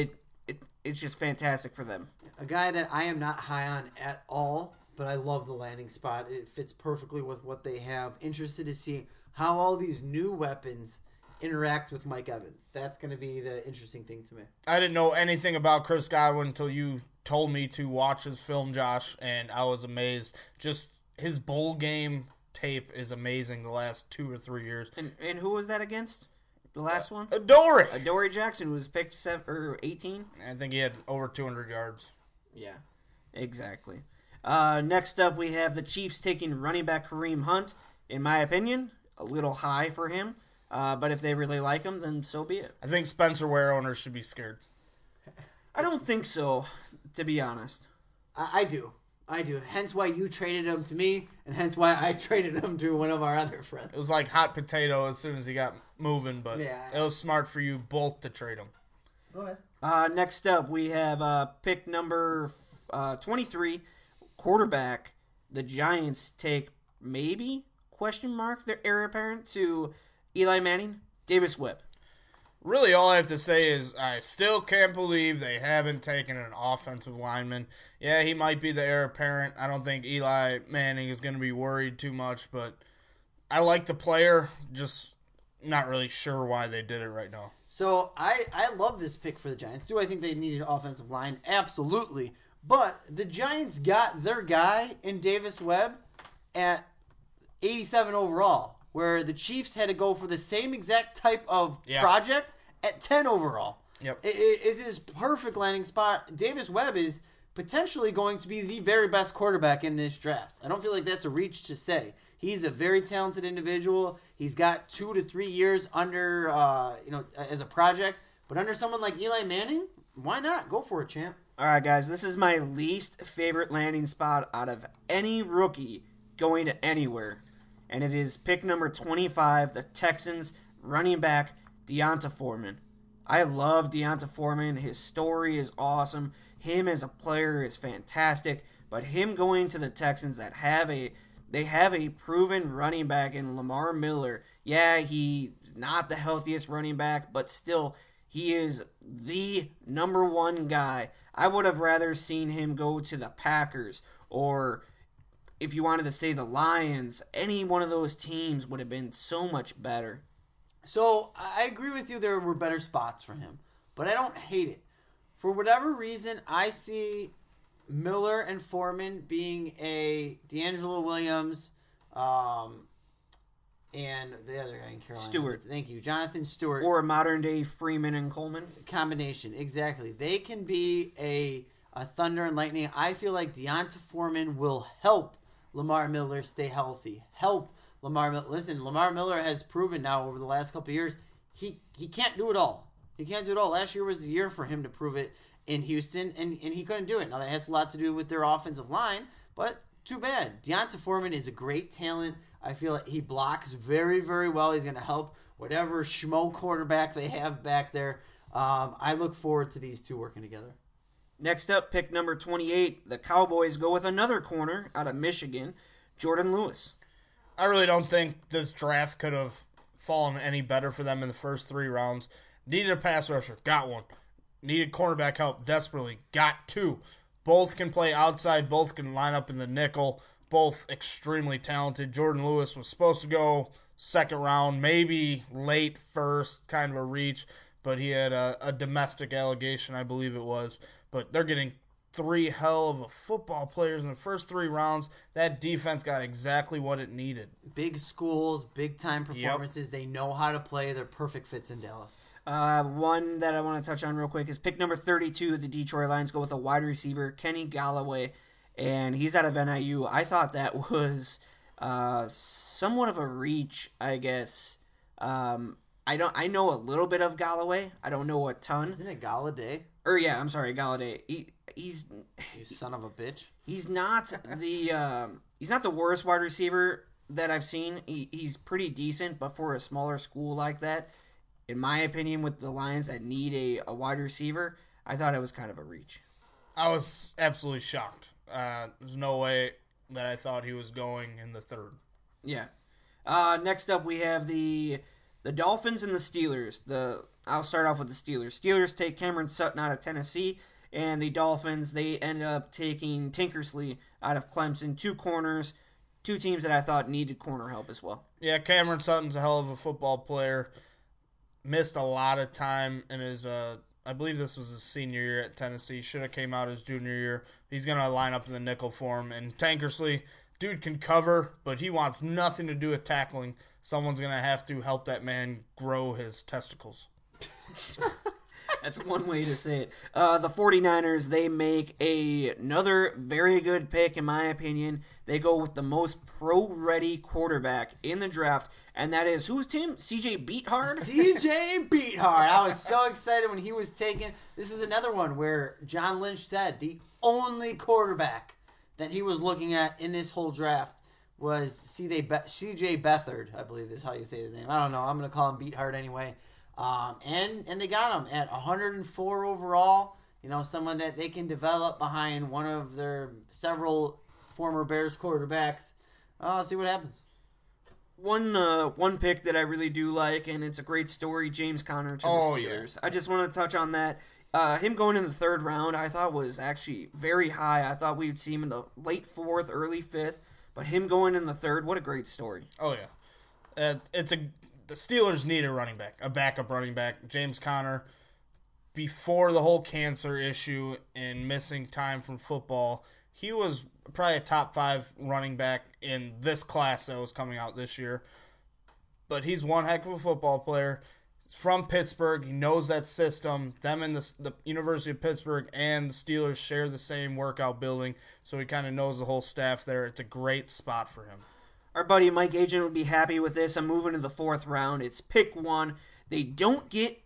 it's just fantastic for them. A guy that I am not high on at all, but I love the landing spot. It fits perfectly with what they have. Interested to see how all these new weapons interact with Mike Evans. That's going to be the interesting thing to me. I didn't know anything about Chris Godwin until you told me to watch his film, Josh, and I was amazed. Just his bowl game tape is amazing the last 2 or 3 years. And who was that against? The last one? Adoree Jackson, who was picked 18. I think he had over 200 yards. Yeah, exactly. Next up, we have the Chiefs taking running back Kareem Hunt. In my opinion, a little high for him. But if they really like him, then so be it. I think Spencer Ware owners should be scared. I don't think so, to be honest. I do. Hence why you traded him to me, and hence why I traded him to one of our other friends. It was like hot potato as soon as he got moving, but Yeah. it was smart for you both to trade him. Go ahead. Next up, we have pick number 23, quarterback. The Giants take maybe, ? Their heir apparent to Eli Manning, Davis Webb. Really, all I have to say is I still can't believe they haven't taken an offensive lineman. Yeah, he might be the heir apparent. I don't think Eli Manning is going to be worried too much, but I like the player, just not really sure why they did it right now. So I love this pick for the Giants. Do I think they needed an offensive line? Absolutely. But the Giants got their guy in Davis Webb at 87 overall, where the Chiefs had to go for the same exact type of project at 10 overall. Yep. It's his perfect landing spot. Davis Webb is potentially going to be the very best quarterback in this draft. I don't feel like that's a reach to say. He's a very talented individual. He's got 2 to 3 years under, as a project. But under someone like Eli Manning, why not? Go for it, champ. All right, guys, this is my least favorite landing spot out of any rookie going to anywhere. And it is pick number 25, the Texans running back, D'Onta Foreman. I love D'Onta Foreman. His story is awesome. Him as a player is fantastic. But him going to the Texans that have a proven running back in Lamar Miller. Yeah, he's not the healthiest running back, but still, he is the number one guy. I would have rather seen him go to the Packers, or if you wanted to say the Lions. Any one of those teams would have been so much better. So I agree with you, there were better spots for him, but I don't hate it. For whatever reason, I see Miller and Foreman being a D'Angelo Williams, and the other guy in Carolina. Stewart. Thank you. Jonathan Stewart. Or a modern-day Freeman and Coleman. Combination, exactly. They can be a thunder and lightning. I feel like D'Onta Foreman will help Lamar Miller stay healthy. Help Lamar Miller. Listen, Lamar Miller has proven now over the last couple of years he can't do it all. He can't do it all. Last year was the year for him to prove it in Houston, and he couldn't do it. Now, that has a lot to do with their offensive line, but too bad. D'Onta Foreman is a great talent. I feel like he blocks very, very well. He's going to help whatever schmo quarterback they have back there. I look forward to these two working together. Next up, pick number 28, the Cowboys go with another corner out of Michigan, Jordan Lewis. I really don't think this draft could have fallen any better for them in the first 3 rounds. Needed a pass rusher, got one. Needed cornerback help desperately, got 2. Both can play outside, both can line up in the nickel, both extremely talented. Jordan Lewis was supposed to go second round, maybe late first, kind of a reach, but he had a domestic allegation, I believe it was. But they're getting 3 hell of a football players in the first 3 rounds. That defense got exactly what it needed. Big schools, big-time performances. Yep. They know how to play. They're perfect fits in Dallas. One that I want to touch on real quick is pick number 32. The Detroit Lions go with a wide receiver, Kenny Galloway, and he's out of NIU. I thought that was somewhat of a reach, I guess. I know a little bit of Galloway. I don't know a ton. Isn't it Galladay? I'm sorry, Galladay. He's you son of a bitch. He's not the worst wide receiver that I've seen. He's pretty decent, but for a smaller school like that, in my opinion, with the Lions that need a wide receiver, I thought it was kind of a reach. I was absolutely shocked. There's no way that I thought he was going in the 3rd. Yeah. Next up, we have the Dolphins and the Steelers. I'll start off with the Steelers. Steelers take Cameron Sutton out of Tennessee, and the Dolphins, they end up taking Tinkersley out of Clemson. 2 corners, 2 teams that I thought needed corner help as well. Yeah, Cameron Sutton's a hell of a football player. Missed a lot of time in his, I believe this was his senior year at Tennessee. Should have came out his junior year. He's going to line up in the nickel for him. And Tankersley, dude can cover, but he wants nothing to do with tackling. Someone's going to have to help that man grow his testicles. That's one way to say it. The 49ers, they make another very good pick, in my opinion. They go with the most pro-ready quarterback in the draft, and that is, who's Tim? C.J. Beathard? C.J. Beathard. I was so excited when he was taken. This is another one where John Lynch said the only quarterback that he was looking at in this whole draft was C.J. Beathard, I believe is how you say his name. I don't know. I'm going to call him Beathard anyway. And they got him at 104 overall. You know, someone that they can develop behind one of their several former Bears quarterbacks. See what happens. one pick that I really do like, and it's a great story, James Conner to the Steelers. I just want to touch on that. Him going in the third round, I thought was actually very high. I thought we would see him in the late fourth, early fifth, but him going in the third, what a great story. Oh yeah, the Steelers need a backup running back. James Conner, before the whole cancer issue and missing time from football, he was probably a top 5 running back in this class that was coming out this year. But he's one heck of a football player. He's from Pittsburgh. He knows that system. Them and the University of Pittsburgh and the Steelers share the same workout building, so he kind of knows the whole staff there. It's a great spot for him. Our buddy Mike Agent would be happy with this. I'm moving to the 4th round. It's pick 1. They don't get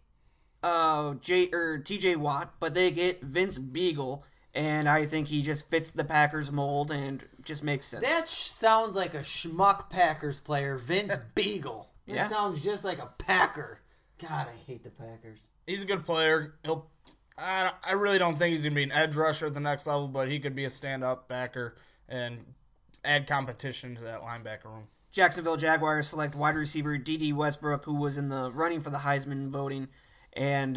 TJ Watt, but they get Vince Beagle, and I think he just fits the Packers mold and just makes sense. That sounds like a schmuck Packers player, Vince Beagle. That Yeah. sounds just like a Packer. God, I hate the Packers. He's a good player. I really don't think he's going to be an edge rusher at the next level, but he could be a stand-up backer and add competition to that linebacker room. Jacksonville Jaguars select wide receiver D.D. Westbrook, who was in the running for the Heisman voting. And,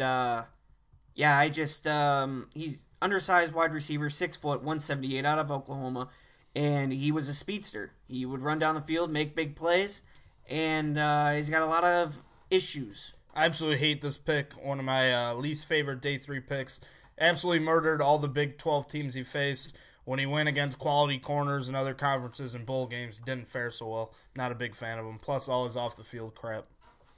he's undersized wide receiver, 6 foot, 178 out of Oklahoma. And he was a speedster. He would run down the field, make big plays, and he's got a lot of issues. I absolutely hate this pick. One of my least favorite day 3 picks. Absolutely murdered all the Big 12 teams he faced. When he went against quality corners and other conferences and bowl games, didn't fare so well. Not a big fan of him. Plus all his off-the-field crap.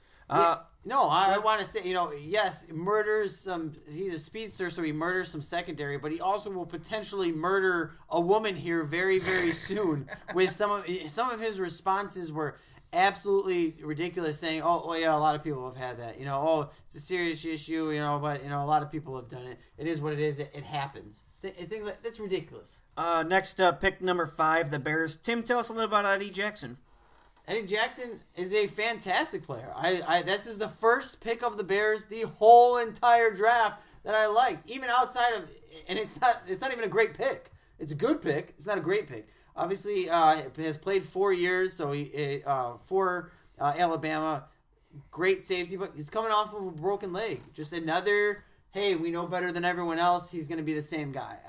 I want to say, yes, murders some. He's a speedster, so he murders some secondary, but he also will potentially murder a woman here very, very soon. With some of his responses were absolutely ridiculous, saying, "Oh yeah, a lot of people have had that. It's a serious issue. But a lot of people have done it. It is what it is. It happens. Things like that's ridiculous." Next up, pick number 5, the Bears. Tim, tell us a little about Eddie Jackson. Eddie Jackson is a fantastic player. This is the first pick of the Bears the whole entire draft that I liked, even outside of, and it's not even a great pick. It's a good pick. It's not a great pick. Obviously, has played 4 years, so he for Alabama, great safety, but he's coming off of a broken leg. Just another, hey, we know better than everyone else. He's going to be the same guy.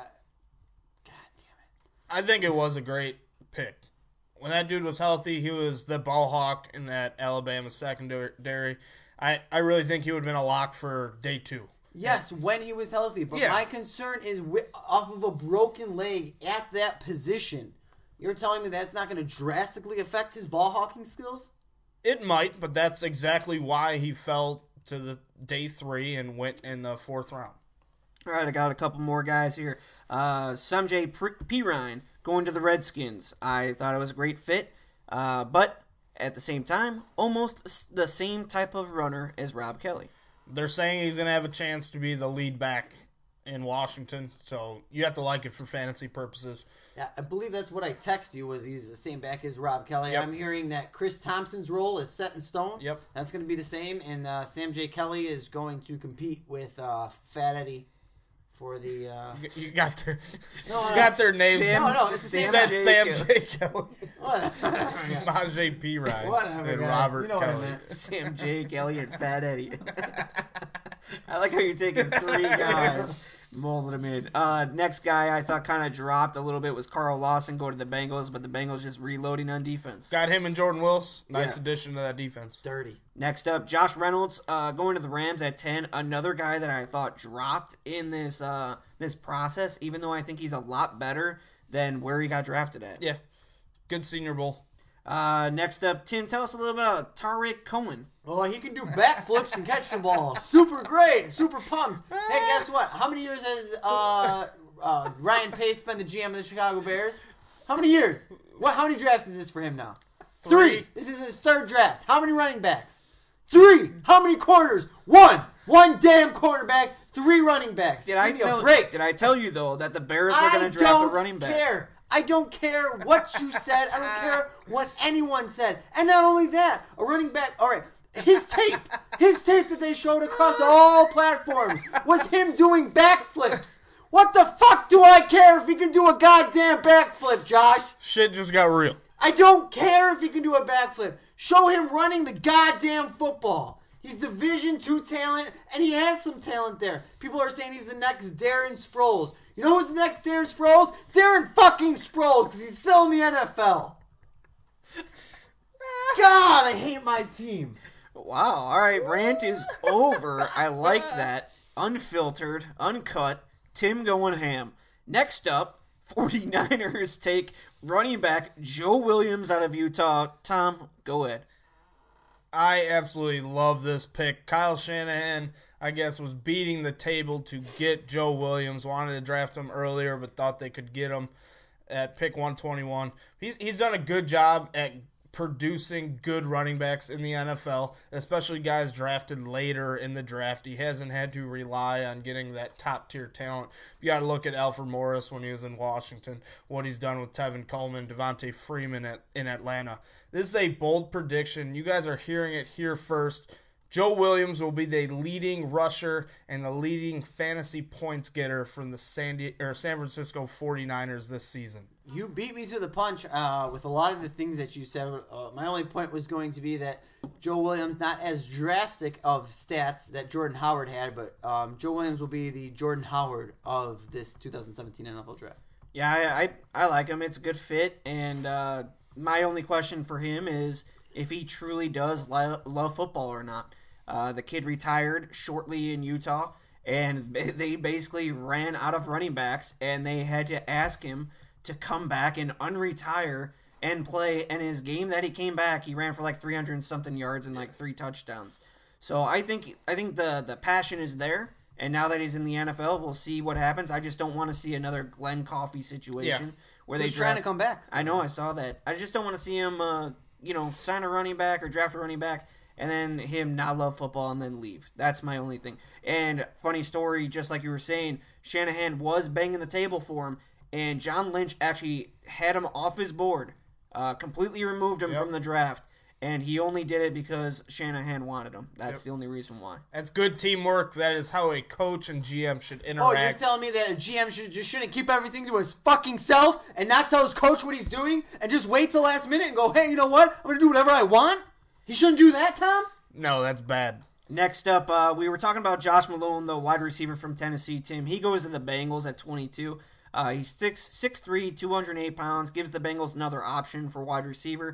God damn it! I think it was a great pick. When that dude was healthy, he was the ball hawk in that Alabama secondary. I really think he would have been a lock for day 2. Yes, when he was healthy. But my concern is off of a broken leg at that position. You're telling me that's not going to drastically affect his ball hawking skills? It might, but that's exactly why he fell to the day 3 and went in the 4th round. All right, I got a couple more guys here. Samjay Pirine going to the Redskins. I thought it was a great fit, but at the same time, almost the same type of runner as Rob Kelly. They're saying he's going to have a chance to be the lead back in Washington, so you have to like it for fantasy purposes. Yeah, I believe that's what I text you, was he's the same back as Rob Kelly. Yep. I'm hearing that Chris Thompson's role is set in stone. Yep. That's going to be the same, and Sam J. Kelly is going to compete with Fat Eddie for the... You got their names. It's the He same said guy. Sam J. Kelly. Whatever. Samaj P. Ryan. Whatever, And guys. Robert You know what I Kelly. meant. Sam J. Kelly and Fat Eddie. I like how you're taking 3 guys, molding them in. Next guy I thought kind of dropped a little bit was Carl Lawson, go to the Bengals, but the Bengals just reloading on defense. Got him and Jordan Willis. Nice Yeah. addition to that defense. Dirty. Next up, Josh Reynolds going to the Rams at 10. Another guy that I thought dropped in this process, even though I think he's a lot better than where he got drafted at. Yeah. Good Senior Bowl. Next up, Tim, tell us a little bit about Tariq Cohen. Well, he can do backflips and catch the ball. Super great. Super pumped. Hey, guess what? How many years has Ryan Pace been the GM of the Chicago Bears? How many years? How many drafts is this for him now? 3. This is his 3rd draft. How many running backs? 3. How many corners? 1. 1 damn quarterback. 3 running backs. Did I tell you, though, that the Bears were going to draft a running back? I don't care what you said. I don't care what anyone said. And not only that, a running back. All right, his tape that they showed across all platforms was him doing backflips. What the fuck do I care if he can do a goddamn backflip, Josh? Shit just got real. I don't care if he can do a backflip. Show him running the goddamn football. He's Division II talent, and he has some talent there. People are saying he's the next Darren Sproles. You know who's the next Darren Sproles? Darren fucking Sproles, because he's still in the NFL. God, I hate my team. Wow. All right, rant is over. I like that. Unfiltered, uncut. Tim going ham. Next up, 49ers take running back Joe Williams out of Utah. Tom, go ahead. I absolutely love this pick. Kyle Shanahan, I guess, was beating the table to get Joe Williams. Wanted to draft him earlier, but thought they could get him at pick 121. He's done a good job at producing good running backs in the NFL, especially guys drafted later in the draft. He hasn't had to rely on getting that top-tier talent. You got to look at Alfred Morris when he was in Washington, what he's done with Tevin Coleman, Devontae Freeman in Atlanta. This is a bold prediction. You guys are hearing it here first. Joe Williams will be the leading rusher and the leading fantasy points getter from the San Francisco 49ers this season. You beat me to the punch with a lot of the things that you said. My only point was going to be that Joe Williams, not as drastic of stats that Jordan Howard had, but Joe Williams will be the Jordan Howard of this 2017 NFL draft. Yeah, I like him. It's a good fit, and my only question for him is if he truly does love football or not. The kid retired shortly in Utah, and they basically ran out of running backs, and they had to ask him to come back and unretire and play. And his game that he came back, he ran for like 300 and something yards and like 3 touchdowns. So I think the passion is there, and now that he's in the NFL, we'll see what happens. I just don't want to see another Glenn Coffey situation where He's trying to come back. I know, I saw that. I just don't want to see him, sign a running back or draft a running back, and then him not love football and then leave. That's my only thing. And funny story, just like you were saying, Shanahan was banging the table for him, and John Lynch actually had him off his board, completely removed him from the draft, and he only did it because Shanahan wanted him. That's the only reason why. That's good teamwork. That is how a coach and GM should interact. Oh, you're telling me that a GM shouldn't keep everything to his fucking self and not tell his coach what he's doing and just wait till last minute and go, hey, you know what? I'm going to do whatever I want? He shouldn't do that, Tom? No, that's bad. Next up, we were talking about Josh Malone, the wide receiver from Tennessee, Tim. He goes to the Bengals at 22. He's 6'3", 208 pounds, gives the Bengals another option for wide receiver.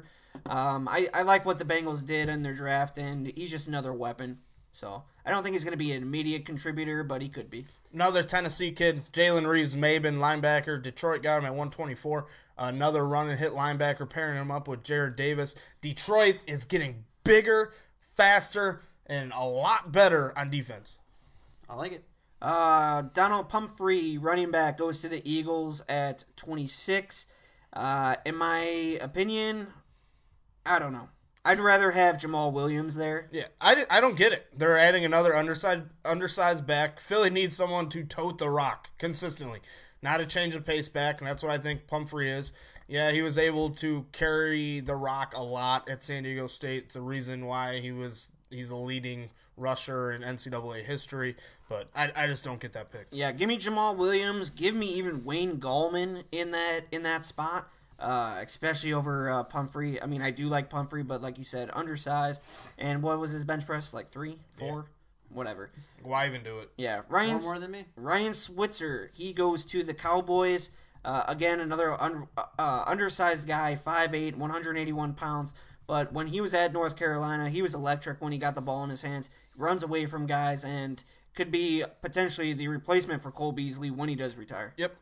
I like what the Bengals did in their draft, and he's just another weapon. So I don't think he's going to be an immediate contributor, but he could be. Another Tennessee kid, Jalen Reeves-Maybin, linebacker. Detroit got him at 124. Another run and hit linebacker, pairing him up with Jared Davis. Detroit is getting bigger, faster, and a lot better on defense. I like it. Donald Pumphrey, running back, goes to the Eagles at 26. In my opinion, I don't know. I'd rather have Jamal Williams there. Yeah, I don't get it. They're adding another undersized back. Philly needs someone to tote the rock consistently, not a change of pace back, and that's what I think Pumphrey is. Yeah, he was able to carry the rock a lot at San Diego State. It's a reason why he's the leading rusher in NCAA history, but I just don't get that pick. Yeah, give me Jamal Williams. Give me even Wayne Gallman in that spot, especially over Pumphrey. I mean, I do like Pumphrey, but like you said, undersized. And what was his bench press? Like 3, 4, whatever. Why even do it? Yeah, More than me. Ryan Switzer, he goes to the Cowboys. Again, another undersized guy, 5'8", 181 pounds. But when he was at North Carolina, he was electric when he got the ball in his hands. Runs away from guys and could be potentially the replacement for Cole Beasley when he does retire. Yep.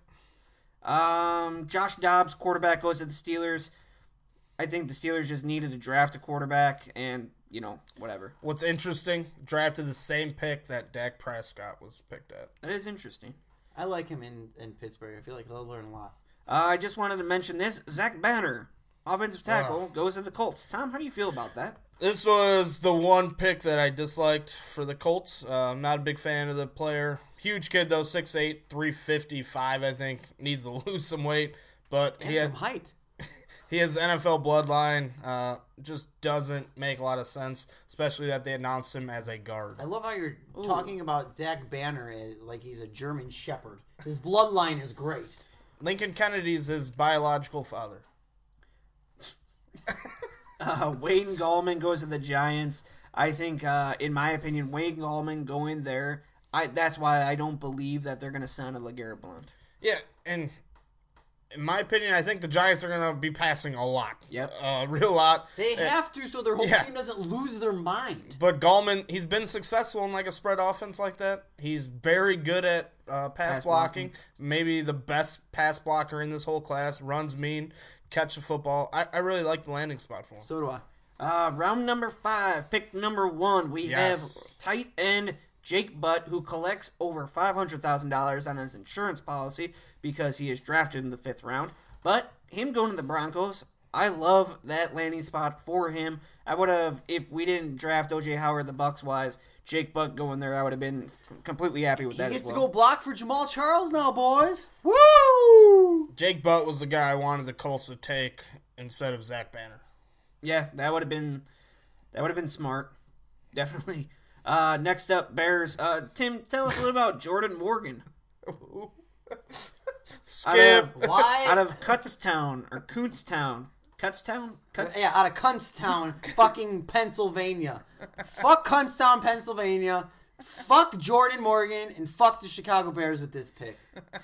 Josh Dobbs, quarterback, goes to the Steelers. I think the Steelers just needed to draft a quarterback and, whatever. What's interesting, drafted the same pick that Dak Prescott was picked at. That is interesting. I like him in Pittsburgh. I feel like he'll learn a lot. I just wanted to mention this. Zach Banner, offensive tackle, goes to the Colts. Tom, how do you feel about that? This was the one pick that I disliked for the Colts. I'm not a big fan of the player. Huge kid, though, 6'8", 355, I think. Needs to lose some weight. But he has some height. He has NFL bloodline. Just doesn't make a lot of sense, especially that they announced him as a guard. I love how you're talking about Zach Banner like he's a German shepherd. His bloodline is great. Lincoln Kennedy's his biological father. Wayne Gallman goes to the Giants. I think, in my opinion, Wayne Gallman going there, that's why I don't believe that they're going to sign a LeGarrette Blount. Yeah, and in my opinion, I think the Giants are going to be passing a lot. Yep. A real lot. They have to, so their whole Yeah. team doesn't lose their mind. But Gallman, he's been successful in like a spread offense like that. He's very good at pass blocking. Maybe the best pass blocker in this whole class. Runs mean, catch the football. I really like the landing spot for him. So do I. Round number 5, pick number 1, we Yes. have tight end Jake Butt, who collects over $500,000 on his insurance policy because he is drafted in the 5th round. But him going to the Broncos, I love that landing spot for him. I would have, if we didn't draft O.J. Howard the Bucs-wise, Jake Butt going there, I would have been completely happy with He that gets as to well. go block for Jamal Charles now, boys. Woo! Jake Butt was the guy I wanted the Colts to take instead of Zach Banner. Yeah, that would have been smart. Definitely. Next up, Bears. Tim, tell us a little about Jordan Morgan. Skip. Why? Out of Kutztown or Kutztown. Kutztown? Yeah, out of Kuntstown, fucking Pennsylvania. Fuck Kuntstown, Pennsylvania. Fuck Jordan Morgan, and fuck the Chicago Bears with this pick.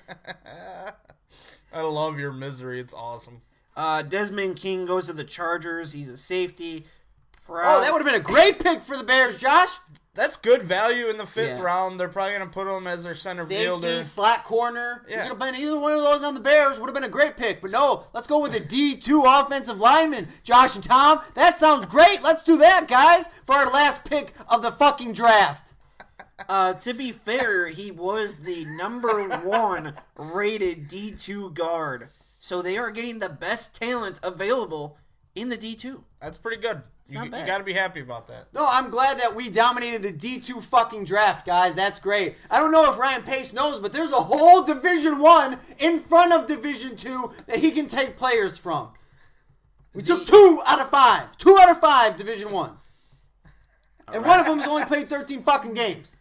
I love your misery. It's awesome. Desmond King goes to the Chargers. He's a safety. Oh, that would have been a great pick for the Bears, Josh. That's good value in the 5th Yeah. round. They're probably going to put him as their center fielder. Safety, slot corner. Yeah. You could have been either one of those on the Bears. Would have been a great pick. But no, let's go with a D2 offensive lineman. Josh and Tom, that sounds great. Let's do that, guys, for our last pick of the fucking draft. To be fair, he was the number 1 rated D2 guard. So they are getting the best talent available in the D2. That's pretty good. not You bad. got to be happy about that. No, I'm glad that we dominated the D2 fucking draft, guys. That's great. I don't know if Ryan Pace knows, but there's a whole Division 1 in front of Division 2 that he can take players from. We took 2 out of 5. 2 out of 5 Division 1. And one of them has only played 13 fucking games.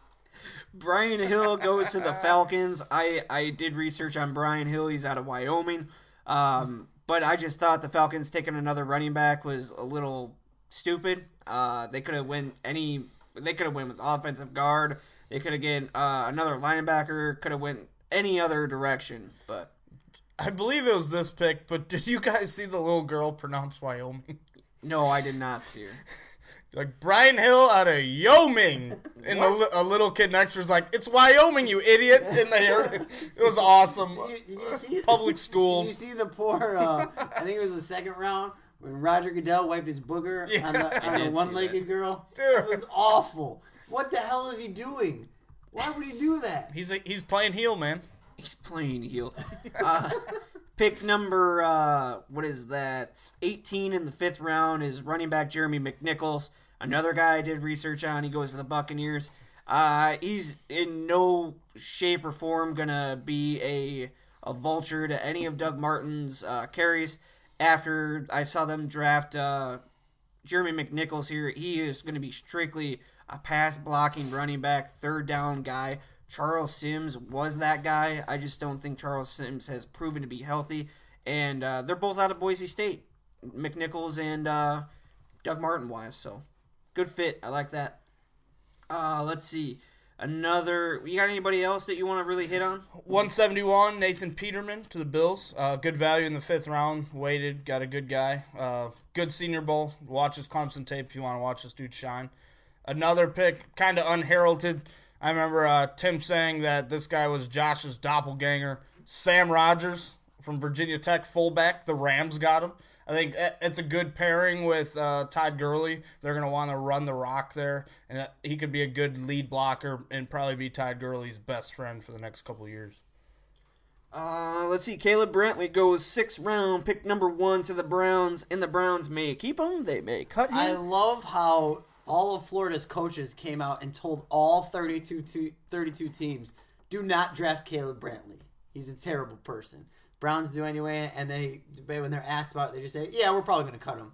Brian Hill goes to the Falcons. I did research on Brian Hill. He's out of Wyoming. But I just thought the Falcons taking another running back was a little stupid. They could have went with offensive guard. They could have get another linebacker. Could have went any other direction. But I believe it was this pick, but did you guys see the little girl pronounce Wyoming? no, I did not see her. Like, Brian Hill out of Wyoming. And a little kid next to her is like, it's Wyoming, you idiot. And it was awesome. Did you see Public Did schools. you see the poor, I think it was the second round, when Roger Goodell wiped his booger on the did see one-legged girl? Dude. It was awful. What the hell is he doing? Why would he do that? He's playing heel, man. He's playing heel. Pick number, 18 in the 5th round is running back Jeremy McNichols. Another guy I did research on. He goes to the Buccaneers. He's in no shape or form going to be a vulture to any of Doug Martin's carries. After I saw them draft Jeremy McNichols here, he is going to be strictly a pass-blocking running back, third down guy. Charles Sims was that guy. I just don't think Charles Sims has proven to be healthy. And they're both out of Boise State, McNichols and Doug Martin-wise. So, good fit. I like that. Let's see. You got anybody else that you want to really hit on? 171, Nathan Peterman to the Bills. Good value in the 5th round. Waited, got a good guy. Good Senior Bowl. Watch his Clemson tape if you want to watch this dude shine. Another pick, kind of unheralded. I remember Tim saying that this guy was Josh's doppelganger. Sam Rogers from Virginia Tech, fullback. The Rams got him. I think it's a good pairing with Todd Gurley. They're going to want to run the rock there, and he could be a good lead blocker and probably be Todd Gurley's best friend for the next couple of years. Let's see. Caleb Brantley goes 6th round, pick number 1 to the Browns, and the Browns may keep him. They may cut him. I love how all of Florida's coaches came out and told all 32 teams, do not draft Caleb Brantley. He's a terrible person. Browns do anyway, and when they're asked about it, they just say, yeah, we're probably going to cut him.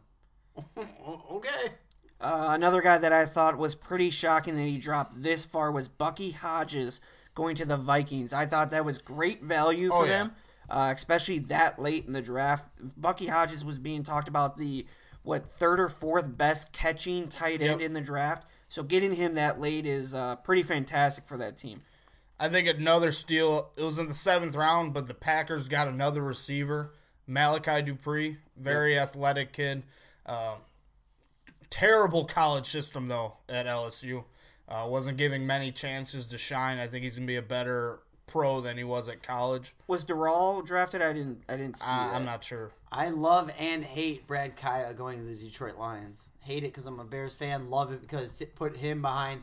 Okay. Another guy that I thought was pretty shocking that he dropped this far was Bucky Hodges going to the Vikings. I thought that was great value for them. especially that late in the draft. Bucky Hodges was being talked about the, third or fourth best catching tight end in the draft. So getting him that late is pretty fantastic for that team. I think another steal, it was in the 7th round, but the Packers got another receiver, Malachi Dupree, very athletic kid. Terrible college system, though, at LSU. Wasn't giving many chances to shine. I think he's going to be a better pro than he was at college. Was Durrell drafted? I didn't see that. I'm not sure. I love and hate Brad Kaya going to the Detroit Lions. Hate it because I'm a Bears fan. Love it because it put him behind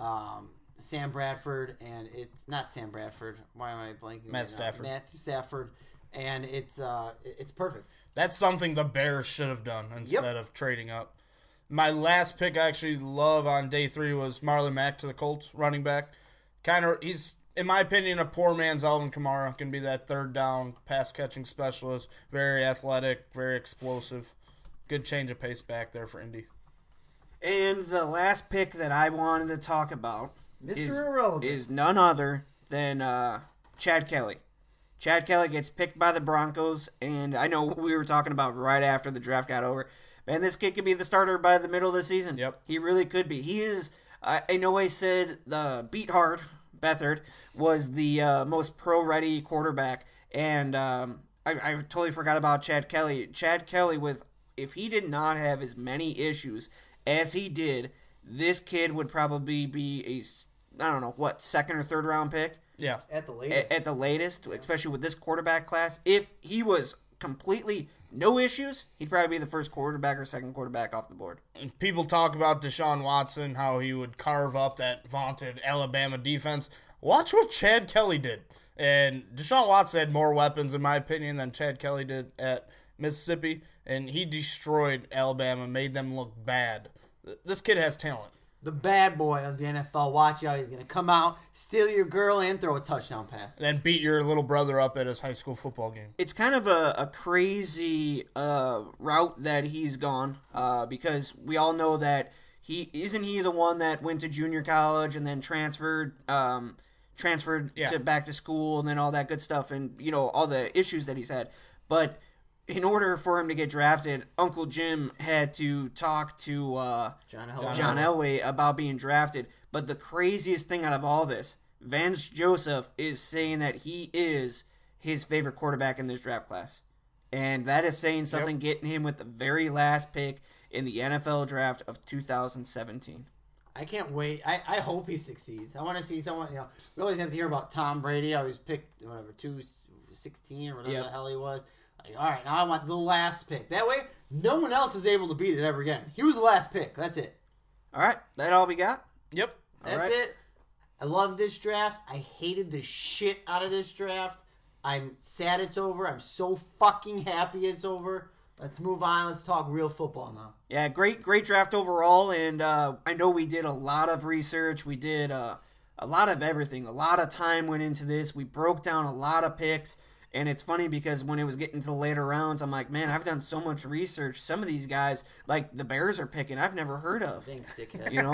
Sam Bradford, and it's not Sam Bradford. Why am I blanking? Matt Stafford. Matthew Stafford, and it's perfect. That's something the Bears should have done instead of trading up. My last pick I actually love on day 3 was Marlon Mack to the Colts, running back. He's, in my opinion, a poor man's Alvin Kamara. Can be that third down pass catching specialist. Very athletic, very explosive. Good change of pace back there for Indy. And the last pick that I wanted to talk about Mr. Irrelevant is none other than Chad Kelly. Chad Kelly gets picked by the Broncos, and I know we were talking about right after the draft got over. Man, this kid could be the starter by the middle of the season. Yep. He really could be. He is, I know I said the Beathard was the most pro-ready quarterback, and I totally forgot about Chad Kelly. Chad Kelly, if he did not have as many issues as he did, this kid would probably be second or third round pick? Yeah. at the latest. At the latest, especially with this quarterback class. If he was completely no issues, he'd probably be the first quarterback or second quarterback off the board. And people talk about Deshaun Watson, how he would carve up that vaunted Alabama defense. Watch what Chad Kelly did. And Deshaun Watson had more weapons, in my opinion, than Chad Kelly did at Mississippi. And he destroyed Alabama, made them look bad. This kid has talent. The bad boy of the NFL. Watch out. He's going to come out, steal your girl, and throw a touchdown pass. Then beat your little brother up at his high school football game. It's kind of a crazy route that he's gone because we all know that he the one that went to junior college and then transferred to back to school and then all that good stuff and all the issues that he's had. But in order for him to get drafted, Uncle Jim had to talk to John Elway. John Elway about being drafted. But the craziest thing out of all this, Vance Joseph is saying that he is his favorite quarterback in this draft class. And that is saying something, getting him with the very last pick in the NFL draft of 2017. I can't wait. I hope he succeeds. I want to see someone, we always have to hear about Tom Brady. I always picked, 216 or whatever the hell he was. Like, all right, now I want the last pick. That way, no one else is able to beat it ever again. He was the last pick. That's it. All right, that all we got? Yep. That's it. I love this draft. I hated the shit out of this draft. I'm sad it's over. I'm so fucking happy it's over. Let's move on. Let's talk real football now. Yeah, great draft overall, and I know we did a lot of research. We did a lot of everything. A lot of time went into this. We broke down a lot of picks. And it's funny because when it was getting to the later rounds, I'm like, man, I've done so much research. Some of these guys, like the Bears are picking, I've never heard of. Thanks, dickhead.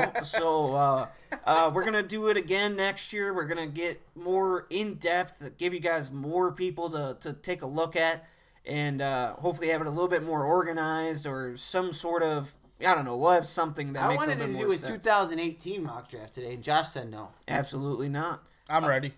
So we're going to do it again next year. We're going to get more in-depth, give you guys more people to take a look at, and hopefully have it a little bit more organized or some sort of, I don't know, we'll have something that makes a little bit more sense. I wanted to do a 2018 mock draft today, and Josh said no. Absolutely not. I'm ready.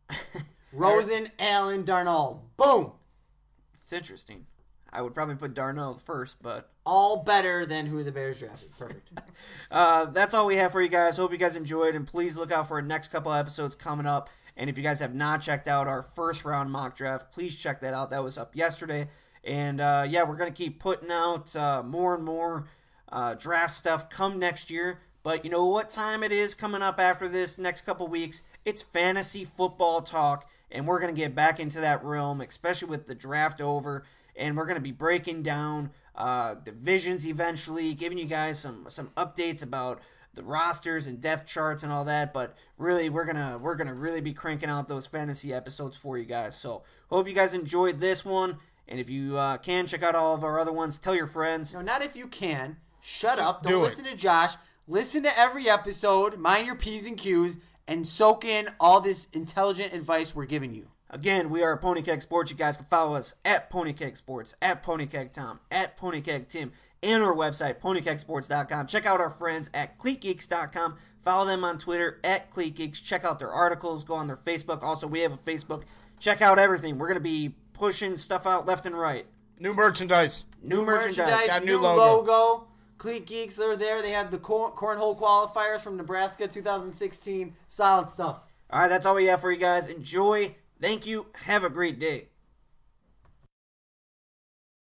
Rosen, Allen, Darnold. Boom. It's interesting. I would probably put Darnold first, but all better than who the Bears drafted. Perfect. That's all we have for you guys. Hope you guys enjoyed, and please look out for our next couple episodes coming up. And if you guys have not checked out our first round mock draft, please check that out. That was up yesterday. And we're going to keep putting out more and more draft stuff come next year. But you know what time it is coming up after this next couple weeks? It's fantasy football talk. And we're going to get back into that realm, especially with the draft over. And we're going to be breaking down divisions eventually, giving you guys some updates about the rosters and depth charts and all that. But really, we're gonna really be cranking out those fantasy episodes for you guys. So hope you guys enjoyed this one. And if you can, check out all of our other ones. Tell your friends. No, not if you can. Shut up. do Don't it. listen to Josh. Listen to every episode. Mind your P's and Q's. And soak in all this intelligent advice we're giving you. Again, we are Pony Keg Sports. You guys can follow us at Pony Keg Sports, at Pony Keg Tom, at Pony Keg Tim, and our website, ponykegsports.com. Check out our friends at CleatGeeks.com. Follow them on Twitter at CleatGeeks. Check out their articles. Go on their Facebook. Also, we have a Facebook. Check out everything. We're going to be pushing stuff out left and right. New merchandise. New merchandise. Got a new new logo. Cleat Geeks, they're there. They have the cornhole qualifiers from Nebraska 2016. Solid stuff. All right, that's all we have for you guys. Enjoy. Thank you. Have a great day.